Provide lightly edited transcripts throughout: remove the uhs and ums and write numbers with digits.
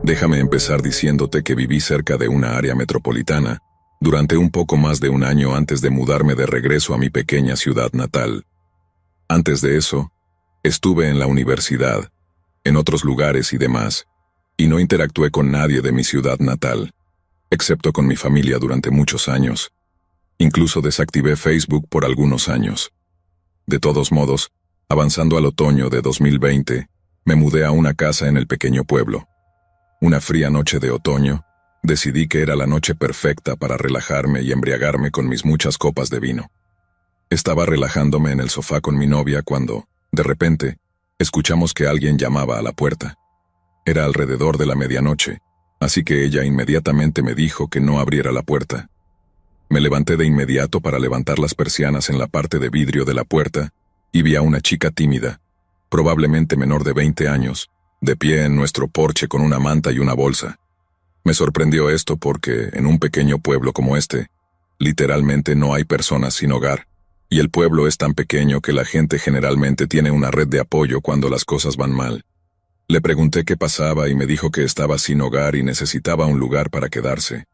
Déjame empezar diciéndote que viví cerca de una área metropolitana durante un poco más de un año antes de mudarme de regreso a mi pequeña ciudad natal. Antes de eso, estuve en la universidad, en otros lugares y demás, y no interactué con nadie de mi ciudad natal, excepto con mi familia durante muchos años. Incluso desactivé Facebook por algunos años. De todos modos, avanzando al otoño de 2020, me mudé a una casa en el pequeño pueblo. Una fría noche de otoño, decidí que era la noche perfecta para relajarme y embriagarme con mis muchas copas de vino. Estaba relajándome en el sofá con mi novia cuando, de repente, escuchamos que alguien llamaba a la puerta. Era alrededor de la medianoche, así que ella inmediatamente me dijo que no abriera la puerta. Me levanté de inmediato para levantar las persianas en la parte de vidrio de la puerta y vi a una chica tímida, probablemente menor de 20 años, de pie en nuestro porche con una manta y una bolsa. Me sorprendió esto porque, en un pequeño pueblo como este, literalmente no hay personas sin hogar, y el pueblo es tan pequeño que la gente generalmente tiene una red de apoyo cuando las cosas van mal. Le pregunté qué pasaba y me dijo que estaba sin hogar y necesitaba un lugar para quedarse.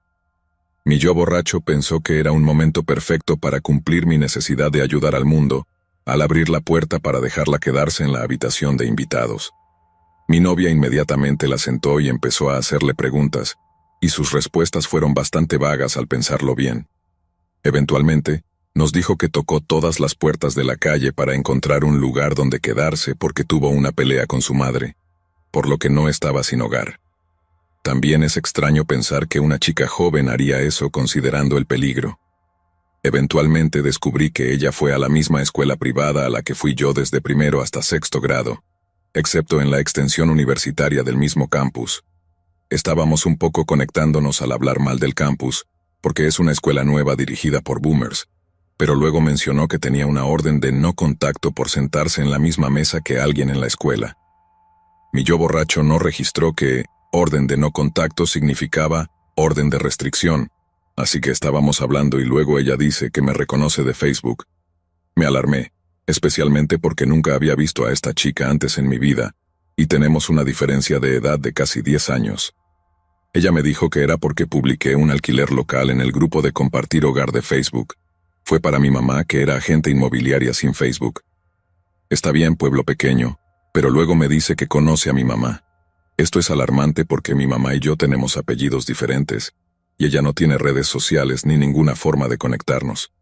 Mi yo borracho pensó que era un momento perfecto para cumplir mi necesidad de ayudar al mundo, al abrir la puerta para dejarla quedarse en la habitación de invitados. Mi novia inmediatamente la sentó y empezó a hacerle preguntas, y sus respuestas fueron bastante vagas al pensarlo bien. Eventualmente, nos dijo que tocó todas las puertas de la calle para encontrar un lugar donde quedarse porque tuvo una pelea con su madre, por lo que no estaba sin hogar. También es extraño pensar que una chica joven haría eso considerando el peligro. Eventualmente descubrí que ella fue a la misma escuela privada a la que fui yo desde primero hasta sexto grado, excepto en la extensión universitaria del mismo campus. Estábamos un poco conectándonos al hablar mal del campus, porque es una escuela nueva dirigida por boomers, pero luego mencionó que tenía una orden de no contacto por sentarse en la misma mesa que alguien en la escuela. Mi yo borracho no registró que orden de no contacto significaba orden de restricción, así que estábamos hablando y luego ella dice que me reconoce de Facebook. Me alarmé, especialmente porque nunca había visto a esta chica antes en mi vida, y tenemos una diferencia de edad de casi 10 años. Ella me dijo que era porque publiqué un alquiler local en el grupo de compartir hogar de Facebook. Fue para mi mamá, que era agente inmobiliaria sin Facebook. Está bien, pueblo pequeño, pero luego me dice que conoce a mi mamá. Esto es alarmante porque mi mamá y yo tenemos apellidos diferentes, y ella no tiene redes sociales ni ninguna forma de conectarnos.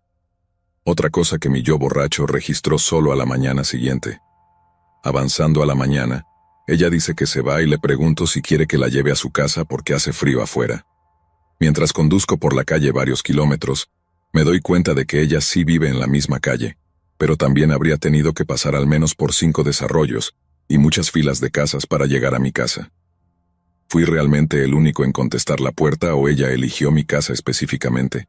Otra cosa que mi yo borracho registró solo a la mañana siguiente. Avanzando a la mañana, ella dice que se va y le pregunto si quiere que la lleve a su casa porque hace frío afuera. Mientras conduzco por la calle varios kilómetros, me doy cuenta de que ella sí vive en la misma calle, pero también habría tenido que pasar al menos por 5 desarrollos y muchas filas de casas para llegar a mi casa. ¿Fui realmente el único en contestar la puerta o ella eligió mi casa específicamente?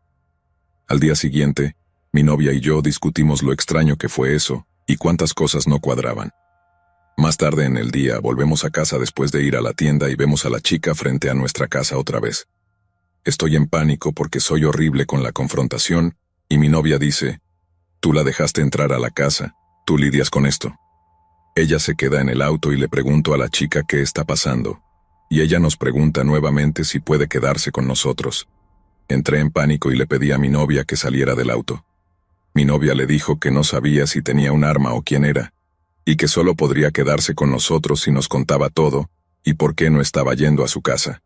Al día siguiente, mi novia y yo discutimos lo extraño que fue eso y cuántas cosas no cuadraban. Más tarde en el día volvemos a casa después de ir a la tienda y vemos a la chica frente a nuestra casa otra vez. Estoy en pánico porque soy horrible con la confrontación y mi novia dice, «Tú la dejaste entrar a la casa, tú lidias con esto». Ella se queda en el auto y le pregunto a la chica qué está pasando, y ella nos pregunta nuevamente si puede quedarse con nosotros. Entré en pánico y le pedí a mi novia que saliera del auto. Mi novia le dijo que no sabía si tenía un arma o quién era, y que solo podría quedarse con nosotros si nos contaba todo, y por qué no estaba yendo a su casa.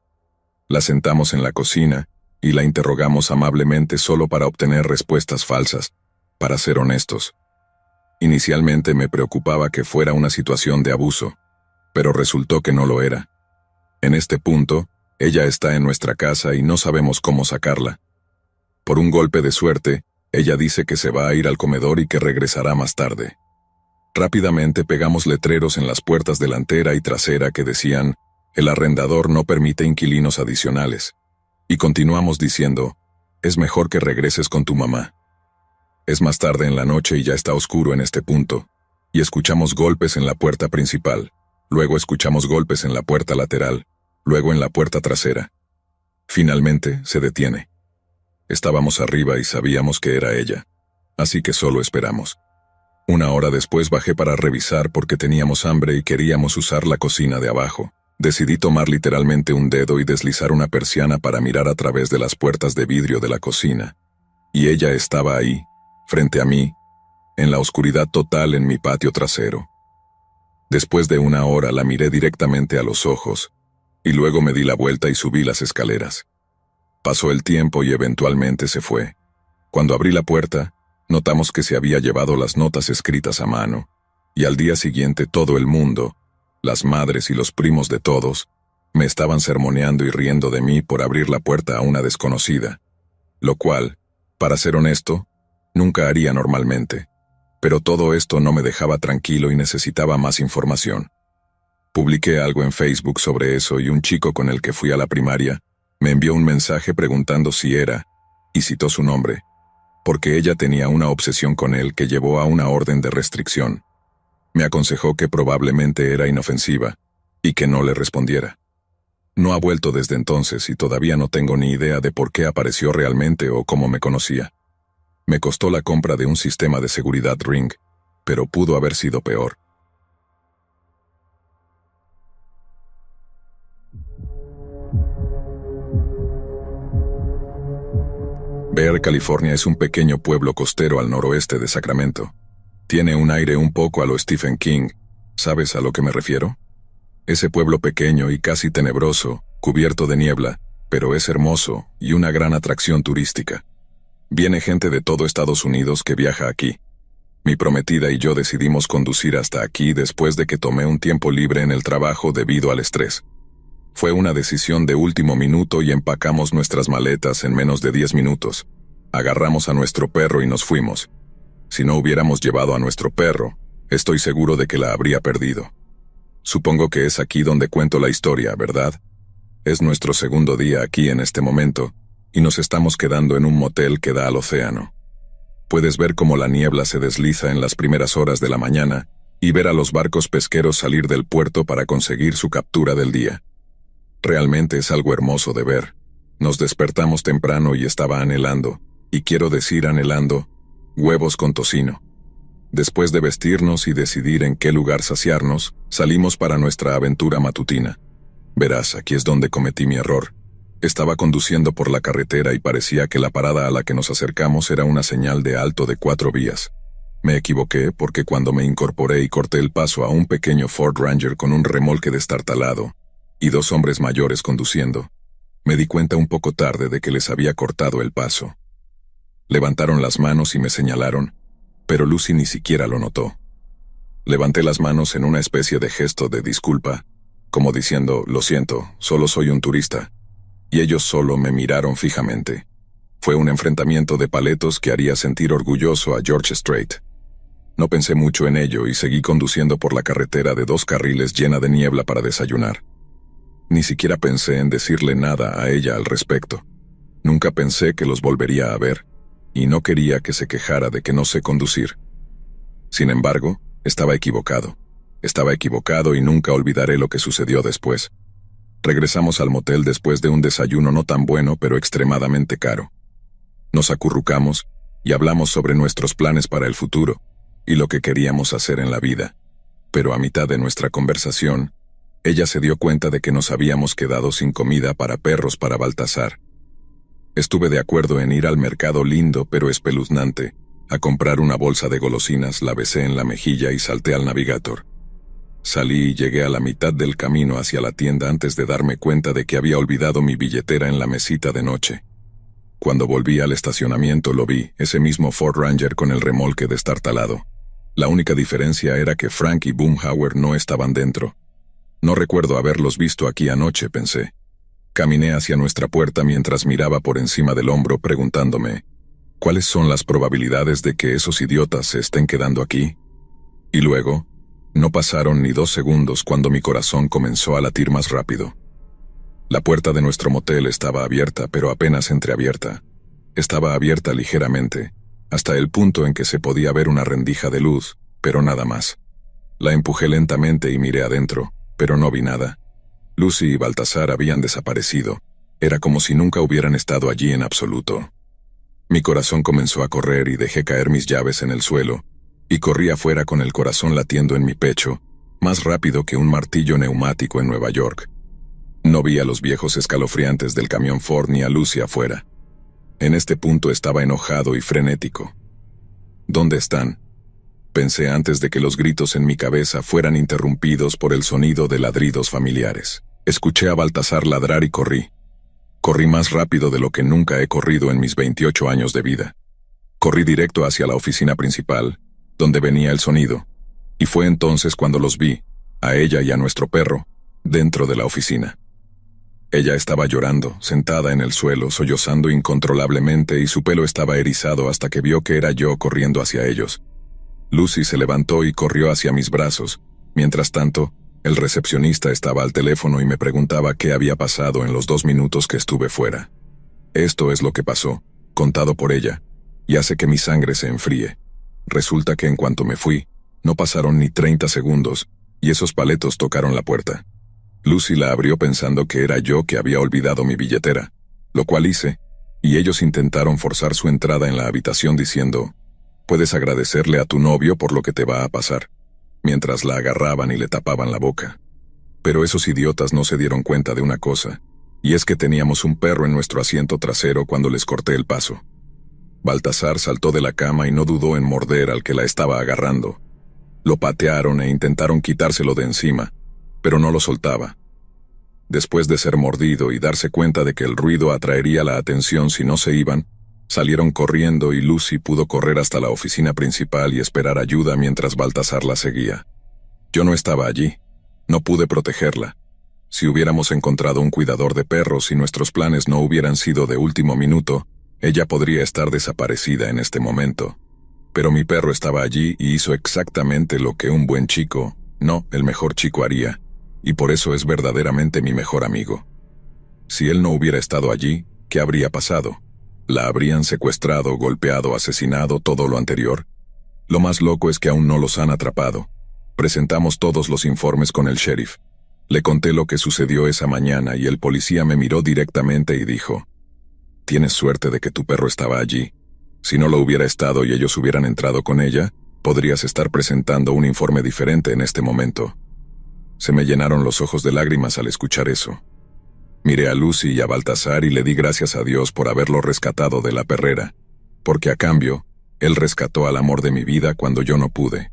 La sentamos en la cocina, y la interrogamos amablemente solo para obtener respuestas falsas, para ser honestos. Inicialmente me preocupaba que fuera una situación de abuso, pero resultó que no lo era. En este punto, ella está en nuestra casa y no sabemos cómo sacarla. Por un golpe de suerte, ella dice que se va a ir al comedor y que regresará más tarde. Rápidamente pegamos letreros en las puertas delantera y trasera que decían, «El arrendador no permite inquilinos adicionales». Y continuamos diciendo, «Es mejor que regreses con tu mamá». Es más tarde en la noche y ya está oscuro en este punto, y escuchamos golpes en la puerta principal, luego escuchamos golpes en la puerta lateral, luego en la puerta trasera. Finalmente, se detiene. Estábamos arriba y sabíamos que era ella, así que solo esperamos. 1 hora después bajé para revisar porque teníamos hambre y queríamos usar la cocina de abajo, Decidí tomar literalmente un dedo y deslizar una persiana para mirar a través de las puertas de vidrio de la cocina. Y ella estaba ahí, frente a mí, en la oscuridad total en mi patio trasero. Después de una hora la miré directamente a los ojos, y luego me di la vuelta y subí las escaleras. Pasó el tiempo y eventualmente se fue. Cuando abrí la puerta, notamos que se había llevado las notas escritas a mano, y al día siguiente todo el mundo, las madres y los primos de todos, me estaban sermoneando y riendo de mí por abrir la puerta a una desconocida, lo cual, para ser honesto, nunca haría normalmente. Pero todo esto no me dejaba tranquilo y necesitaba más información. Publiqué algo en Facebook sobre eso y un chico con el que fui a la primaria me envió un mensaje preguntando si era, y citó su nombre, porque ella tenía una obsesión con él que llevó a una orden de restricción. Me aconsejó que probablemente era inofensiva, y que no le respondiera. No ha vuelto desde entonces y todavía no tengo ni idea de por qué apareció realmente o cómo me conocía. Me costó la compra de un sistema de seguridad Ring, pero pudo haber sido peor. Bear, California es un pequeño pueblo costero al noroeste de Sacramento. Tiene un aire un poco a lo Stephen King. ¿Sabes a lo que me refiero? Ese pueblo pequeño y casi tenebroso, cubierto de niebla, pero es hermoso y una gran atracción turística. Viene gente de todo Estados Unidos que viaja aquí. Mi prometida y yo decidimos conducir hasta aquí después de que tomé un tiempo libre en el trabajo debido al estrés. Fue una decisión de último minuto y empacamos nuestras maletas en menos de 10 minutos. Agarramos a nuestro perro y nos fuimos. Si no hubiéramos llevado a nuestro perro, estoy seguro de que la habría perdido. Supongo que es aquí donde cuento la historia, ¿verdad? Es nuestro segundo día aquí en este momento, y nos estamos quedando en un motel que da al océano. Puedes ver cómo la niebla se desliza en las primeras horas de la mañana y ver a los barcos pesqueros salir del puerto para conseguir su captura del día. Realmente es algo hermoso de ver. Nos despertamos temprano y estaba anhelando, y quiero decir anhelando, huevos con tocino. Después de vestirnos y decidir en qué lugar saciarnos, salimos para nuestra aventura matutina. Verás, aquí es donde cometí mi error. Estaba conduciendo por la carretera y parecía que la parada a la que nos acercamos era una señal de alto de 4 vías. Me equivoqué porque cuando me incorporé y corté el paso a un pequeño Ford Ranger con un remolque destartalado, y 2 hombres mayores conduciendo, me di cuenta un poco tarde de que les había cortado el paso. Levantaron las manos y me señalaron, pero Lucy ni siquiera lo notó. Levanté las manos en una especie de gesto de disculpa, como diciendo, lo siento, solo soy un turista, y ellos solo me miraron fijamente. Fue un enfrentamiento de paletos que haría sentir orgulloso a George Strait. No pensé mucho en ello y seguí conduciendo por la carretera de 2 carriles llena de niebla para desayunar. Ni siquiera pensé en decirle nada a ella al respecto. Nunca pensé que los volvería a ver, y no quería que se quejara de que no sé conducir. Sin embargo, estaba equivocado. Estaba equivocado y nunca olvidaré lo que sucedió después. Regresamos al motel después de un desayuno no tan bueno pero extremadamente caro. Nos acurrucamos y hablamos sobre nuestros planes para el futuro y lo que queríamos hacer en la vida. Pero a mitad de nuestra conversación, ella se dio cuenta de que nos habíamos quedado sin comida para perros para Baltasar. Estuve de acuerdo en ir al mercado lindo pero espeluznante, a comprar una bolsa de golosinas, la besé en la mejilla y salté al Navigator. Salí y llegué a la mitad del camino hacia la tienda antes de darme cuenta de que había olvidado mi billetera en la mesita de noche. Cuando volví al estacionamiento lo vi, ese mismo Ford Ranger con el remolque destartalado. La única diferencia era que Frank y Boomhauer no estaban dentro. No recuerdo haberlos visto aquí anoche, pensé. Caminé hacia nuestra puerta mientras miraba por encima del hombro preguntándome, ¿cuáles son las probabilidades de que esos idiotas se estén quedando aquí? Y luego, no pasaron ni 2 segundos cuando mi corazón comenzó a latir más rápido. La puerta de nuestro motel estaba abierta, pero apenas entreabierta. Estaba abierta ligeramente, hasta el punto en que se podía ver una rendija de luz, pero nada más. La empujé lentamente y miré adentro, pero no vi nada. Lucy y Baltasar habían desaparecido. Era como si nunca hubieran estado allí en absoluto. Mi corazón comenzó a correr y dejé caer mis llaves en el suelo, y corrí afuera con el corazón latiendo en mi pecho, más rápido que un martillo neumático en Nueva York. No vi a los viejos escalofriantes del camión Ford ni a Lucy afuera. En este punto estaba enojado y frenético. ¿Dónde están?, pensé antes de que los gritos en mi cabeza fueran interrumpidos por el sonido de ladridos familiares. Escuché a Baltasar ladrar y corrí. Corrí más rápido de lo que nunca he corrido en mis 28 años de vida. Corrí directo hacia la oficina principal, donde venía el sonido, y fue entonces cuando los vi, a ella y a nuestro perro, dentro de la oficina. Ella estaba llorando, sentada en el suelo, sollozando incontrolablemente, y su pelo estaba erizado hasta que vio que era yo corriendo hacia ellos. Lucy se levantó y corrió hacia mis brazos. Mientras tanto, el recepcionista estaba al teléfono y me preguntaba qué había pasado en los 2 minutos que estuve fuera. Esto es lo que pasó, contado por ella, y hace que mi sangre se enfríe. Resulta que en cuanto me fui, no pasaron ni 30 segundos, y esos paletos tocaron la puerta. Lucy la abrió pensando que era yo que había olvidado mi billetera, lo cual hice, y ellos intentaron forzar su entrada en la habitación diciendo: «Puedes agradecerle a tu novio por lo que te va a pasar», mientras la agarraban y le tapaban la boca. Pero esos idiotas no se dieron cuenta de una cosa, y es que teníamos un perro en nuestro asiento trasero cuando les corté el paso. Baltasar saltó de la cama y no dudó en morder al que la estaba agarrando. Lo patearon e intentaron quitárselo de encima, pero no lo soltaba. Después de ser mordido y darse cuenta de que el ruido atraería la atención si no se iban, salieron corriendo y Lucy pudo correr hasta la oficina principal y esperar ayuda mientras Baltasar la seguía. Yo no estaba allí. No pude protegerla. Si hubiéramos encontrado un cuidador de perros y nuestros planes no hubieran sido de último minuto, ella podría estar desaparecida en este momento. Pero mi perro estaba allí y hizo exactamente lo que un buen chico, no, el mejor chico haría, y por eso es verdaderamente mi mejor amigo. Si él no hubiera estado allí, ¿qué habría pasado? ¿La habrían secuestrado, golpeado, asesinado, todo lo anterior? Lo más loco es que aún no los han atrapado. Presentamos todos los informes con el sheriff. Le conté lo que sucedió esa mañana y el policía me miró directamente y dijo: «Tienes suerte de que tu perro estaba allí. Si no lo hubiera estado y ellos hubieran entrado con ella, podrías estar presentando un informe diferente en este momento». Se me llenaron los ojos de lágrimas al escuchar eso. Miré a Lucy y a Baltasar y le di gracias a Dios por haberlo rescatado de la perrera, porque a cambio, él rescató al amor de mi vida cuando yo no pude.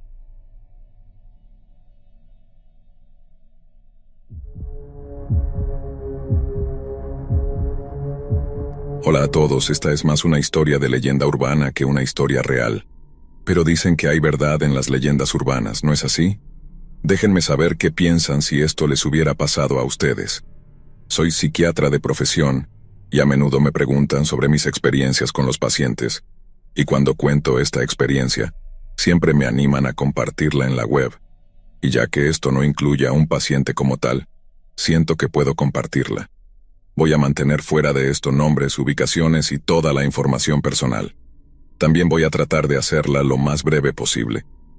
Hola a todos, esta es más una historia de leyenda urbana que una historia real. Pero dicen que hay verdad en las leyendas urbanas, ¿no es así? Déjenme saber qué piensan si esto les hubiera pasado a ustedes. Soy psiquiatra de profesión, y a menudo me preguntan sobre mis experiencias con los pacientes, y cuando cuento esta experiencia, siempre me animan a compartirla en la web, y ya que esto no incluye a un paciente como tal, siento que puedo compartirla. Voy a mantener fuera de esto nombres, ubicaciones y toda la información personal. También voy a tratar de hacerla lo más breve posible.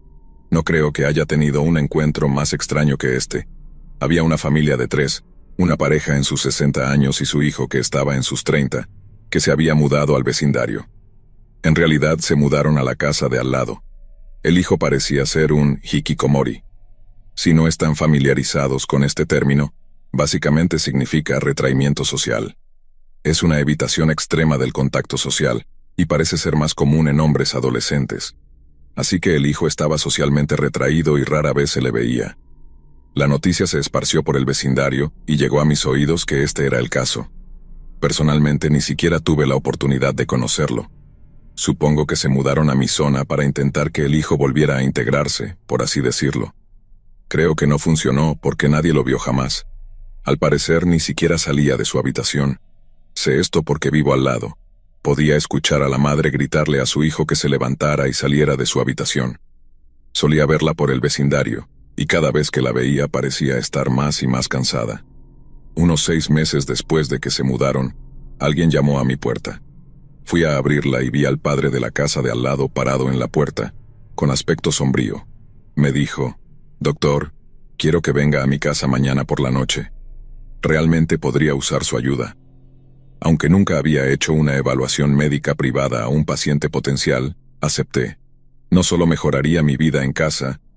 No creo que haya tenido un encuentro más extraño que este. Había una familia de 3, una pareja en sus 60 años y su hijo que estaba en sus 30, que se había mudado al vecindario. En realidad se mudaron a la casa de al lado. El hijo parecía ser un hikikomori. Si no están familiarizados con este término, básicamente significa retraimiento social. Es una evitación extrema del contacto social, y parece ser más común en hombres adolescentes. Así que el hijo estaba socialmente retraído y rara vez se le veía. La noticia se esparció por el vecindario y llegó a mis oídos que este era el caso. Personalmente ni siquiera tuve la oportunidad de conocerlo. Supongo que se mudaron a mi zona para intentar que el hijo volviera a integrarse, por así decirlo. Creo que no funcionó porque nadie lo vio jamás. Al parecer ni siquiera salía de su habitación. Sé esto porque vivo al lado. Podía escuchar a la madre gritarle a su hijo que se levantara y saliera de su habitación. Solía verla por el vecindario, y cada vez que la veía parecía estar más y más cansada. Unos 6 meses después de que se mudaron, alguien llamó a mi puerta. Fui a abrirla y vi al padre de la casa de al lado parado en la puerta, con aspecto sombrío. Me dijo: «Doctor, quiero que venga a mi casa mañana por la noche. Realmente podría usar su ayuda». Aunque nunca había hecho una evaluación médica privada a un paciente potencial, acepté. No solo mejoraría mi vida en casa,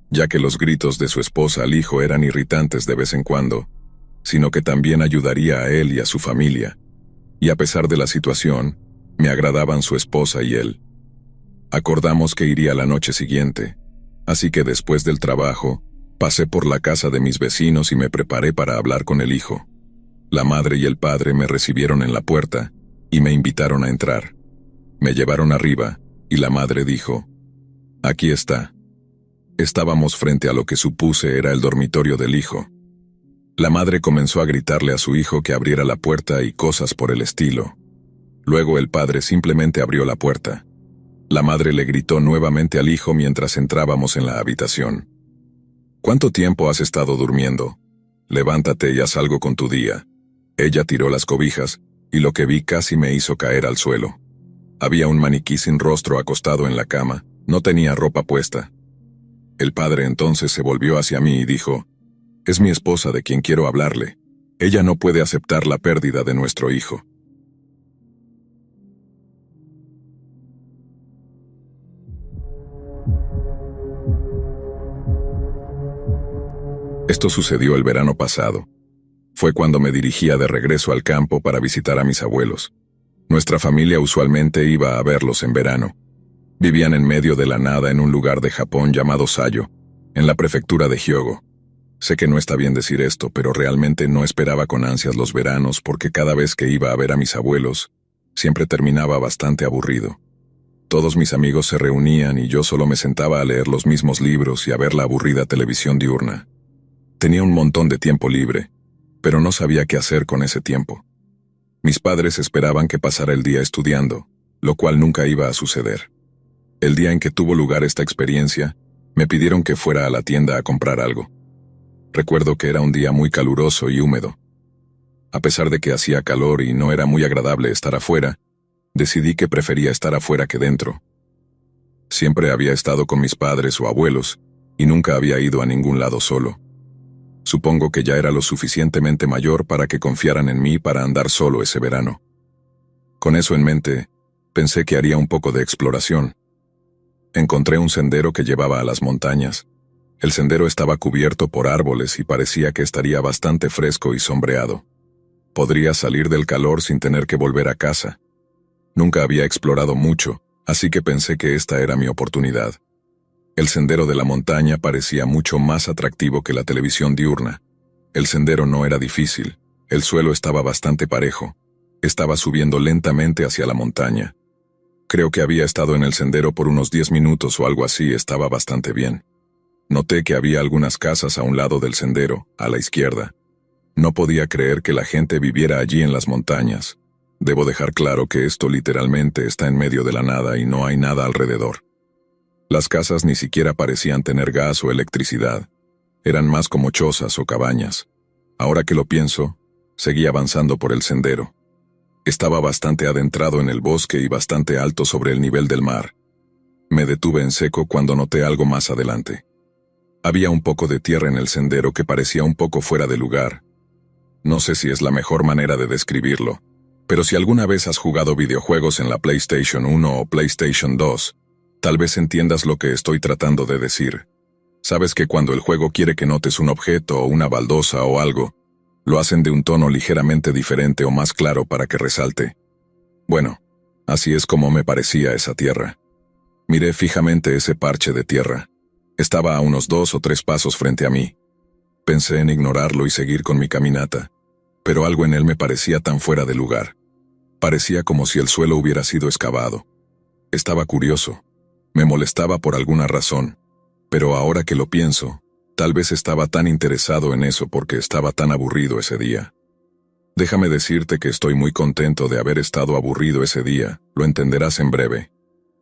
ya que los gritos de su esposa al hijo eran irritantes de vez en cuando, sino que también ayudaría a él y a su familia. Y a pesar de la situación, me agradaban su esposa y él. Acordamos que iría la noche siguiente, así que después del trabajo, pasé por la casa de mis vecinos y me preparé para hablar con el hijo. La madre y el padre me recibieron en la puerta y me invitaron a entrar. Me llevaron arriba y la madre dijo: «Aquí está». Estábamos frente a lo que supuse era el dormitorio del hijo. La madre comenzó a gritarle a su hijo que abriera la puerta y cosas por el estilo. Luego el padre simplemente abrió la puerta. La madre le gritó nuevamente al hijo mientras entrábamos en la habitación: «¿Cuánto tiempo has estado durmiendo? Levántate y haz algo con tu día». Ella tiró las cobijas, y lo que vi casi me hizo caer al suelo. Había un maniquí sin rostro acostado en la cama, no tenía ropa puesta. El padre entonces se volvió hacia mí y dijo: «Es mi esposa de quien quiero hablarle. Ella no puede aceptar la pérdida de nuestro hijo». Esto sucedió el verano pasado. Fue cuando me dirigía de regreso al campo para visitar a mis abuelos. Nuestra familia usualmente iba a verlos en verano. Vivían en medio de la nada en un lugar de Japón llamado Sayo, en la prefectura de Hyogo. Sé que no está bien decir esto, pero realmente no esperaba con ansias los veranos porque cada vez que iba a ver a mis abuelos, siempre terminaba bastante aburrido. Todos mis amigos se reunían y yo solo me sentaba a leer los mismos libros y a ver la aburrida televisión diurna. Tenía un montón de tiempo libre, pero no sabía qué hacer con ese tiempo. Mis padres esperaban que pasara el día estudiando, lo cual nunca iba a suceder. El día en que tuvo lugar esta experiencia, me pidieron que fuera a la tienda a comprar algo. Recuerdo que era un día muy caluroso y húmedo. A pesar de que hacía calor y no era muy agradable estar afuera, decidí que prefería estar afuera que dentro. Siempre había estado con mis padres o abuelos, y nunca había ido a ningún lado solo. Supongo que ya era lo suficientemente mayor para que confiaran en mí para andar solo ese verano. Con eso en mente, pensé que haría un poco de exploración. Encontré un sendero que llevaba a las montañas. El sendero estaba cubierto por árboles y parecía que estaría bastante fresco y sombreado. Podría salir del calor sin tener que volver a casa. Nunca había explorado mucho, así que pensé que esta era mi oportunidad. El sendero de la montaña parecía mucho más atractivo que la televisión diurna. El sendero no era difícil, el suelo estaba bastante parejo. Estaba subiendo lentamente hacia la montaña. Creo que había estado en el sendero por unos 10 minutos o algo así, estaba bastante bien. Noté que había algunas casas a un lado del sendero, a la izquierda. No podía creer que la gente viviera allí en las montañas. Debo dejar claro que esto literalmente está en medio de la nada y no hay nada alrededor. Las casas ni siquiera parecían tener gas o electricidad. Eran más como chozas o cabañas. Ahora que lo pienso, seguí avanzando por el sendero. Estaba bastante adentrado en el bosque y bastante alto sobre el nivel del mar. Me detuve en seco cuando noté algo más adelante. Había un poco de tierra en el sendero que parecía un poco fuera de lugar. No sé si es la mejor manera de describirlo, pero si alguna vez has jugado videojuegos en la PlayStation 1 o PlayStation 2, tal vez entiendas lo que estoy tratando de decir. Sabes que cuando el juego quiere que notes un objeto o una baldosa o algo, lo hacen de un tono ligeramente diferente o más claro para que resalte. Bueno, así es como me parecía esa tierra. Miré fijamente ese parche de tierra. Estaba a unos 2 o 3 pasos frente a mí. Pensé en ignorarlo y seguir con mi caminata, pero algo en él me parecía tan fuera de lugar. Parecía como si el suelo hubiera sido excavado. Estaba curioso. Me molestaba por alguna razón, pero ahora que lo pienso, tal vez estaba tan interesado en eso porque estaba tan aburrido ese día. Déjame decirte que estoy muy contento de haber estado aburrido ese día, lo entenderás en breve.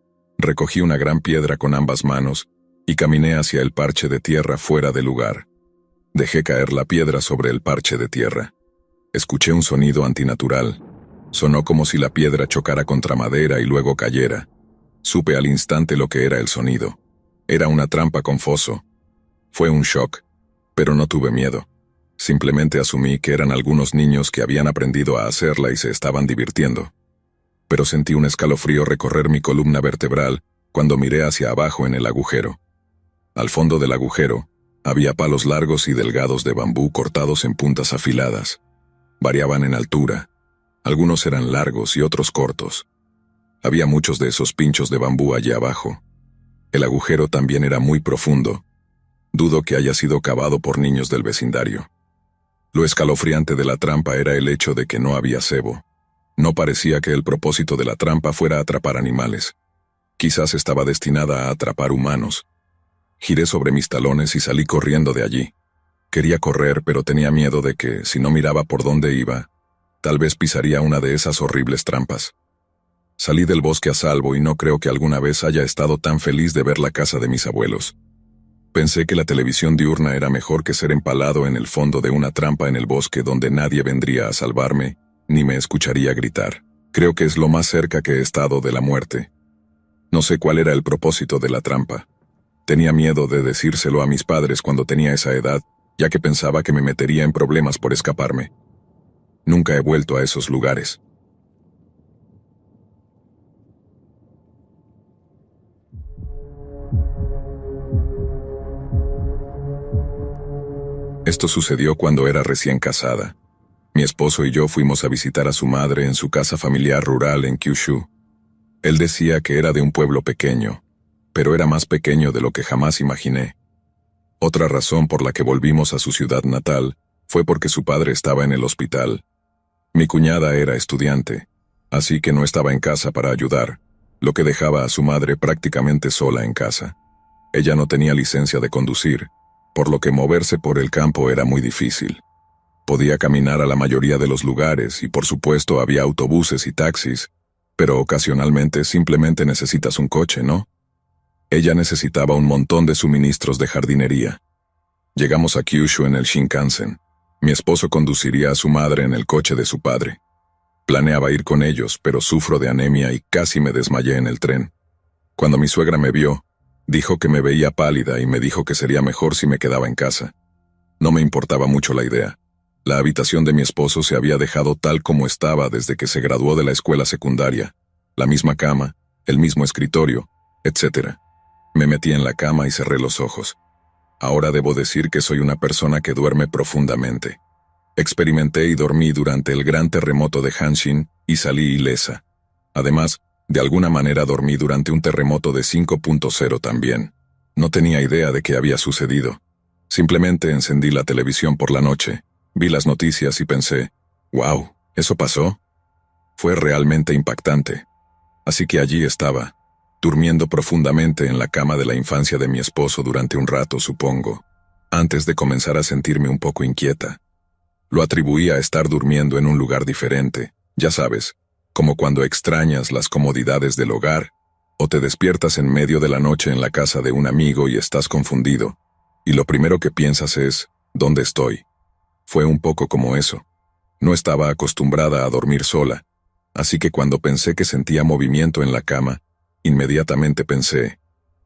Recogí una gran piedra con ambas manos y caminé hacia el parche de tierra fuera de lugar. Dejé caer la piedra sobre el parche de tierra. Escuché un sonido antinatural. Sonó como si la piedra chocara contra madera y luego cayera. Supe al instante lo que era el sonido. Era una trampa con foso. Fue un shock, pero no tuve miedo. Simplemente asumí que eran algunos niños que habían aprendido a hacerla y se estaban divirtiendo. Pero sentí un escalofrío recorrer mi columna vertebral cuando miré hacia abajo en el agujero. Al fondo del agujero, había palos largos y delgados de bambú cortados en puntas afiladas. Variaban en altura. Algunos eran largos y otros cortos. Había muchos de esos pinchos de bambú allí abajo. El agujero también era muy profundo. Dudo que haya sido cavado por niños del vecindario. Lo escalofriante de la trampa era el hecho de que no había cebo. No parecía que el propósito de la trampa fuera atrapar animales. Quizás estaba destinada a atrapar humanos. Giré sobre mis talones y salí corriendo de allí. Quería correr, pero tenía miedo de que, si no miraba por dónde iba, tal vez pisaría una de esas horribles trampas. Salí del bosque a salvo y no creo que alguna vez haya estado tan feliz de ver la casa de mis abuelos. Pensé que la televisión diurna era mejor que ser empalado en el fondo de una trampa en el bosque donde nadie vendría a salvarme, ni me escucharía gritar. Creo que es lo más cerca que he estado de la muerte. No sé cuál era el propósito de la trampa. Tenía miedo de decírselo a mis padres cuando tenía esa edad, ya que pensaba que me metería en problemas por escaparme. Nunca he vuelto a esos lugares. Esto sucedió cuando era recién casada. Mi esposo y yo fuimos a visitar a su madre en su casa familiar rural en Kyushu. Él decía que era de un pueblo pequeño, pero era más pequeño de lo que jamás imaginé. Otra razón por la que volvimos a su ciudad natal fue porque su padre estaba en el hospital. Mi cuñada era estudiante, así que no estaba en casa para ayudar, lo que dejaba a su madre prácticamente sola en casa. Ella no tenía licencia de conducir, por lo que moverse por el campo era muy difícil. Podía caminar a la mayoría de los lugares y por supuesto había autobuses y taxis, pero ocasionalmente simplemente necesitas un coche, ¿no? Ella necesitaba un montón de suministros de jardinería. Llegamos a Kyushu en el Shinkansen. Mi esposo conduciría a su madre en el coche de su padre. Planeaba ir con ellos, pero sufro de anemia y casi me desmayé en el tren. Cuando mi suegra me vio, dijo que me veía pálida y me dijo que sería mejor si me quedaba en casa. No me importaba mucho la idea. La habitación de mi esposo se había dejado tal como estaba desde que se graduó de la escuela secundaria. La misma cama, el mismo escritorio, etc. Me metí en la cama y cerré los ojos. Ahora debo decir que soy una persona que duerme profundamente. Experimenté y dormí durante el gran terremoto de Hanshin y salí ilesa. Además, de alguna manera dormí durante un terremoto de 5.0 también. No tenía idea de qué había sucedido. Simplemente encendí la televisión por la noche, vi las noticias y pensé, «Wow, ¿eso pasó?» Fue realmente impactante. Así que allí estaba, durmiendo profundamente en la cama de la infancia de mi esposo durante un rato, supongo, antes de comenzar a sentirme un poco inquieta. Lo atribuí a estar durmiendo en un lugar diferente, ya sabes, como cuando extrañas las comodidades del hogar, o te despiertas en medio de la noche en la casa de un amigo y estás confundido, y lo primero que piensas es, ¿dónde estoy? Fue un poco como eso. No estaba acostumbrada a dormir sola, así que cuando pensé que sentía movimiento en la cama, inmediatamente pensé,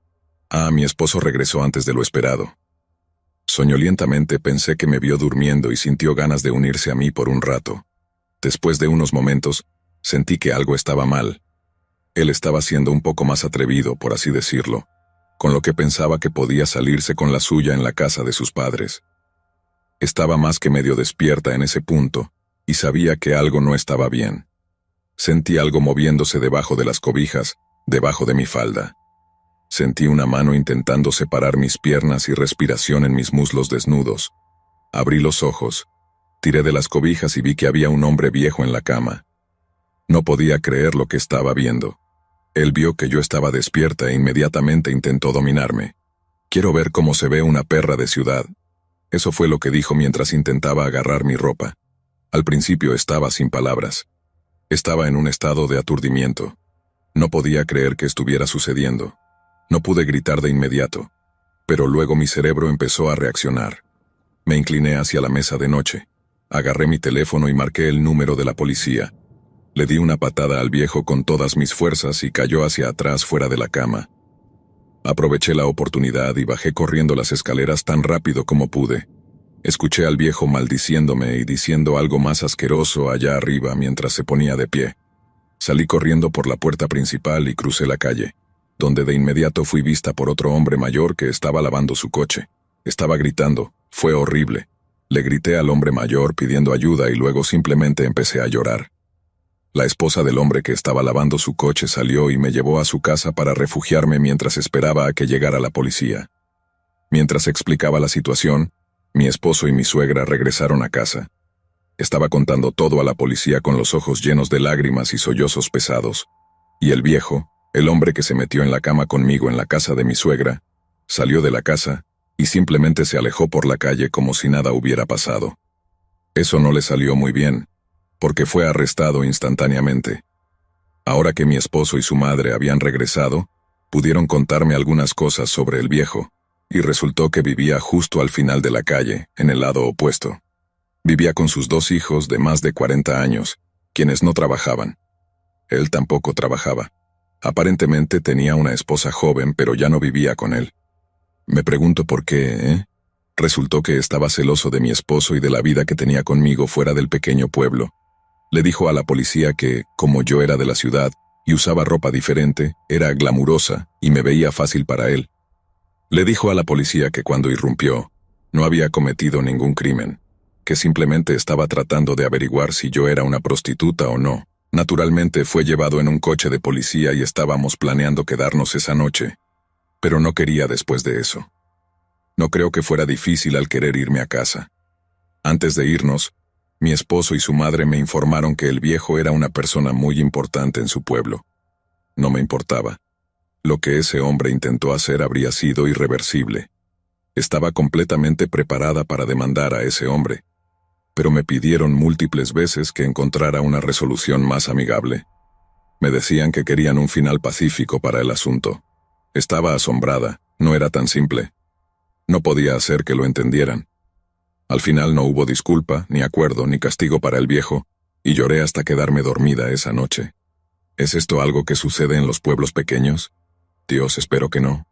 mi esposo regresó antes de lo esperado. Soñolientamente pensé que me vio durmiendo y sintió ganas de unirse a mí por un rato. Después de unos momentos, sentí que algo estaba mal. Él estaba siendo un poco más atrevido, por así decirlo, con lo que pensaba que podía salirse con la suya en la casa de sus padres. Estaba más que medio despierta en ese punto, y sabía que algo no estaba bien. Sentí algo moviéndose debajo de las cobijas, debajo de mi falda. Sentí una mano intentando separar mis piernas y respiración en mis muslos desnudos. Abrí los ojos, tiré de las cobijas y vi que había un hombre viejo en la cama. No podía creer lo que estaba viendo. Él vio que yo estaba despierta e inmediatamente intentó dominarme. «Quiero ver cómo se ve una perra de ciudad». Eso fue lo que dijo mientras intentaba agarrar mi ropa. Al principio estaba sin palabras. Estaba en un estado de aturdimiento. No podía creer que estuviera sucediendo. No pude gritar de inmediato, pero luego mi cerebro empezó a reaccionar. Me incliné hacia la mesa de noche. Agarré mi teléfono y marqué el número de la policía. Le di una patada al viejo con todas mis fuerzas y cayó hacia atrás fuera de la cama. Aproveché la oportunidad y bajé corriendo las escaleras tan rápido como pude. Escuché al viejo maldiciéndome y diciendo algo más asqueroso allá arriba mientras se ponía de pie. Salí corriendo por la puerta principal y crucé la calle. donde de inmediato fui vista por otro hombre mayor que estaba lavando su coche. Estaba gritando. Fue horrible. Le grité al hombre mayor pidiendo ayuda y luego simplemente empecé a llorar. La esposa del hombre que estaba lavando su coche salió y me llevó a su casa para refugiarme mientras esperaba a que llegara la policía. Mientras explicaba la situación, mi esposo y mi suegra regresaron a casa. Estaba contando todo a la policía con los ojos llenos de lágrimas y sollozos pesados. Y el viejo, el hombre que se metió en la cama conmigo en la casa de mi suegra, salió de la casa y simplemente se alejó por la calle como si nada hubiera pasado. Eso no le salió muy bien, porque fue arrestado instantáneamente. Ahora que mi esposo y su madre habían regresado, pudieron contarme algunas cosas sobre el viejo, y resultó que vivía justo al final de la calle, en el lado opuesto. Vivía con sus 2 hijos de más de 40 años, quienes no trabajaban. Él tampoco trabajaba. Aparentemente tenía una esposa joven, pero ya no vivía con él. Me pregunto por qué, ¿eh? Resultó que estaba celoso de mi esposo y de la vida que tenía conmigo fuera del pequeño pueblo. Le dijo a la policía que, como yo era de la ciudad y usaba ropa diferente, era glamurosa y me veía fácil para él. Le dijo a la policía que cuando irrumpió, no había cometido ningún crimen, que simplemente estaba tratando de averiguar si yo era una prostituta o no. Naturalmente fue llevado en un coche de policía y estábamos planeando quedarnos esa noche, pero no quería después de eso. No creo que fuera difícil al querer irme a casa. Antes de irnos, mi esposo y su madre me informaron que el viejo era una persona muy importante en su pueblo. No me importaba. Lo que ese hombre intentó hacer habría sido irreversible. Estaba completamente preparada para demandar a ese hombre, pero me pidieron múltiples veces que encontrara una resolución más amigable. Me decían que querían un final pacífico para el asunto. Estaba asombrada, no era tan simple. No podía hacer que lo entendieran. Al final no hubo disculpa, ni acuerdo, ni castigo para el viejo, y lloré hasta quedarme dormida esa noche. ¿Es esto algo que sucede en los pueblos pequeños? Dios, espero que no.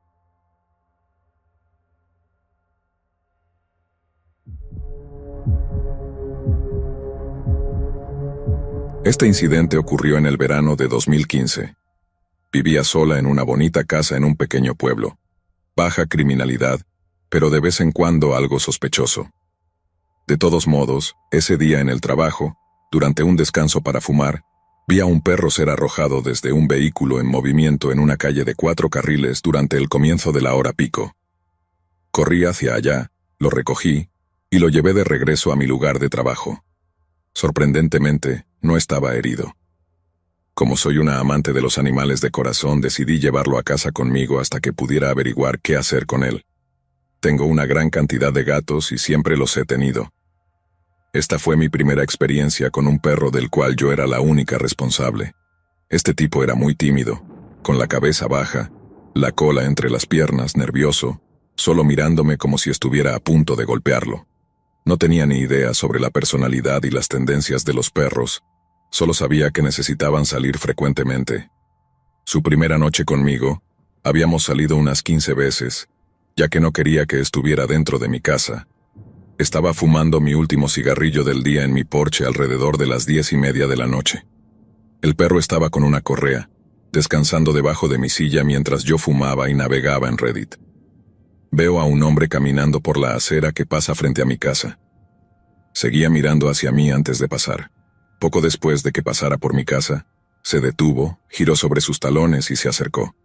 Este incidente ocurrió en el verano de 2015. Vivía sola en una bonita casa en un pequeño pueblo. Baja criminalidad, pero de vez en cuando algo sospechoso. De todos modos, ese día en el trabajo, durante un descanso para fumar, vi a un perro ser arrojado desde un vehículo en movimiento en una calle de 4 carriles durante el comienzo de la hora pico. Corrí hacia allá, lo recogí y lo llevé de regreso a mi lugar de trabajo. Sorprendentemente, no estaba herido. Como soy una amante de los animales de corazón, decidí llevarlo a casa conmigo hasta que pudiera averiguar qué hacer con él. Tengo una gran cantidad de gatos y siempre los he tenido. Esta fue mi primera experiencia con un perro del cual yo era la única responsable. Este tipo era muy tímido, con la cabeza baja, la cola entre las piernas, nervioso, solo mirándome como si estuviera a punto de golpearlo. No tenía ni idea sobre la personalidad y las tendencias de los perros, solo sabía que necesitaban salir frecuentemente. Su primera noche conmigo, habíamos salido unas 15 veces, ya que no quería que estuviera dentro de mi casa. Estaba fumando mi último cigarrillo del día en mi porche alrededor de las 10:30 de la noche. El perro estaba con una correa, descansando debajo de mi silla mientras yo fumaba y navegaba en Reddit. Veo a un hombre caminando por la acera que pasa frente a mi casa. Seguía mirando hacia mí antes de pasar. Poco después de que pasara por mi casa, se detuvo, giró sobre sus talones y se acercó.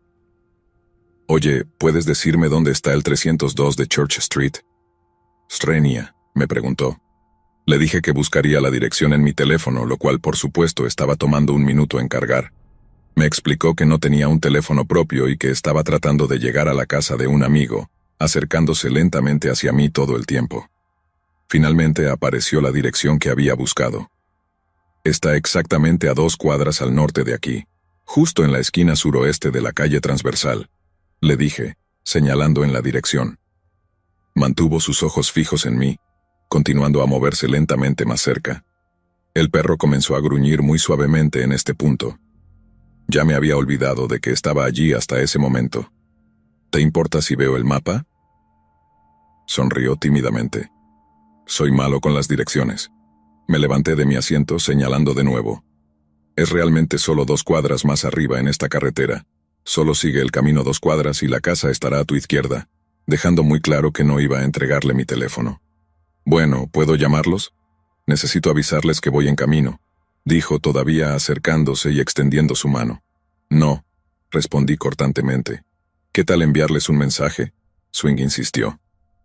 «Oye, ¿puedes decirme dónde está el 302 de Church Street?» «Strenia», me preguntó. Le dije que buscaría la dirección en mi teléfono, lo cual por supuesto estaba tomando un minuto en cargar. Me explicó que no tenía un teléfono propio y que estaba tratando de llegar a la casa de un amigo, acercándose lentamente hacia mí todo el tiempo. Finalmente apareció la dirección que había buscado. Está exactamente a 2 cuadras al norte de aquí, justo en la esquina suroeste de la calle transversal, le dije, señalando en la dirección. Mantuvo sus ojos fijos en mí, continuando a moverse lentamente más cerca. El perro comenzó a gruñir muy suavemente en este punto. Ya me había olvidado de que estaba allí hasta ese momento. ¿Te importa si veo el mapa? Sonrió tímidamente. Soy malo con las direcciones. Me levanté de mi asiento señalando de nuevo. Es realmente solo 2 cuadras más arriba en esta carretera. Solo sigue el camino 2 cuadras y la casa estará a tu izquierda, dejando muy claro que no iba a entregarle mi teléfono. Bueno, ¿puedo llamarlos? Necesito avisarles que voy en camino, dijo todavía acercándose y extendiendo su mano. No, respondí cortantemente. ¿Qué tal enviarles un mensaje? Swing insistió.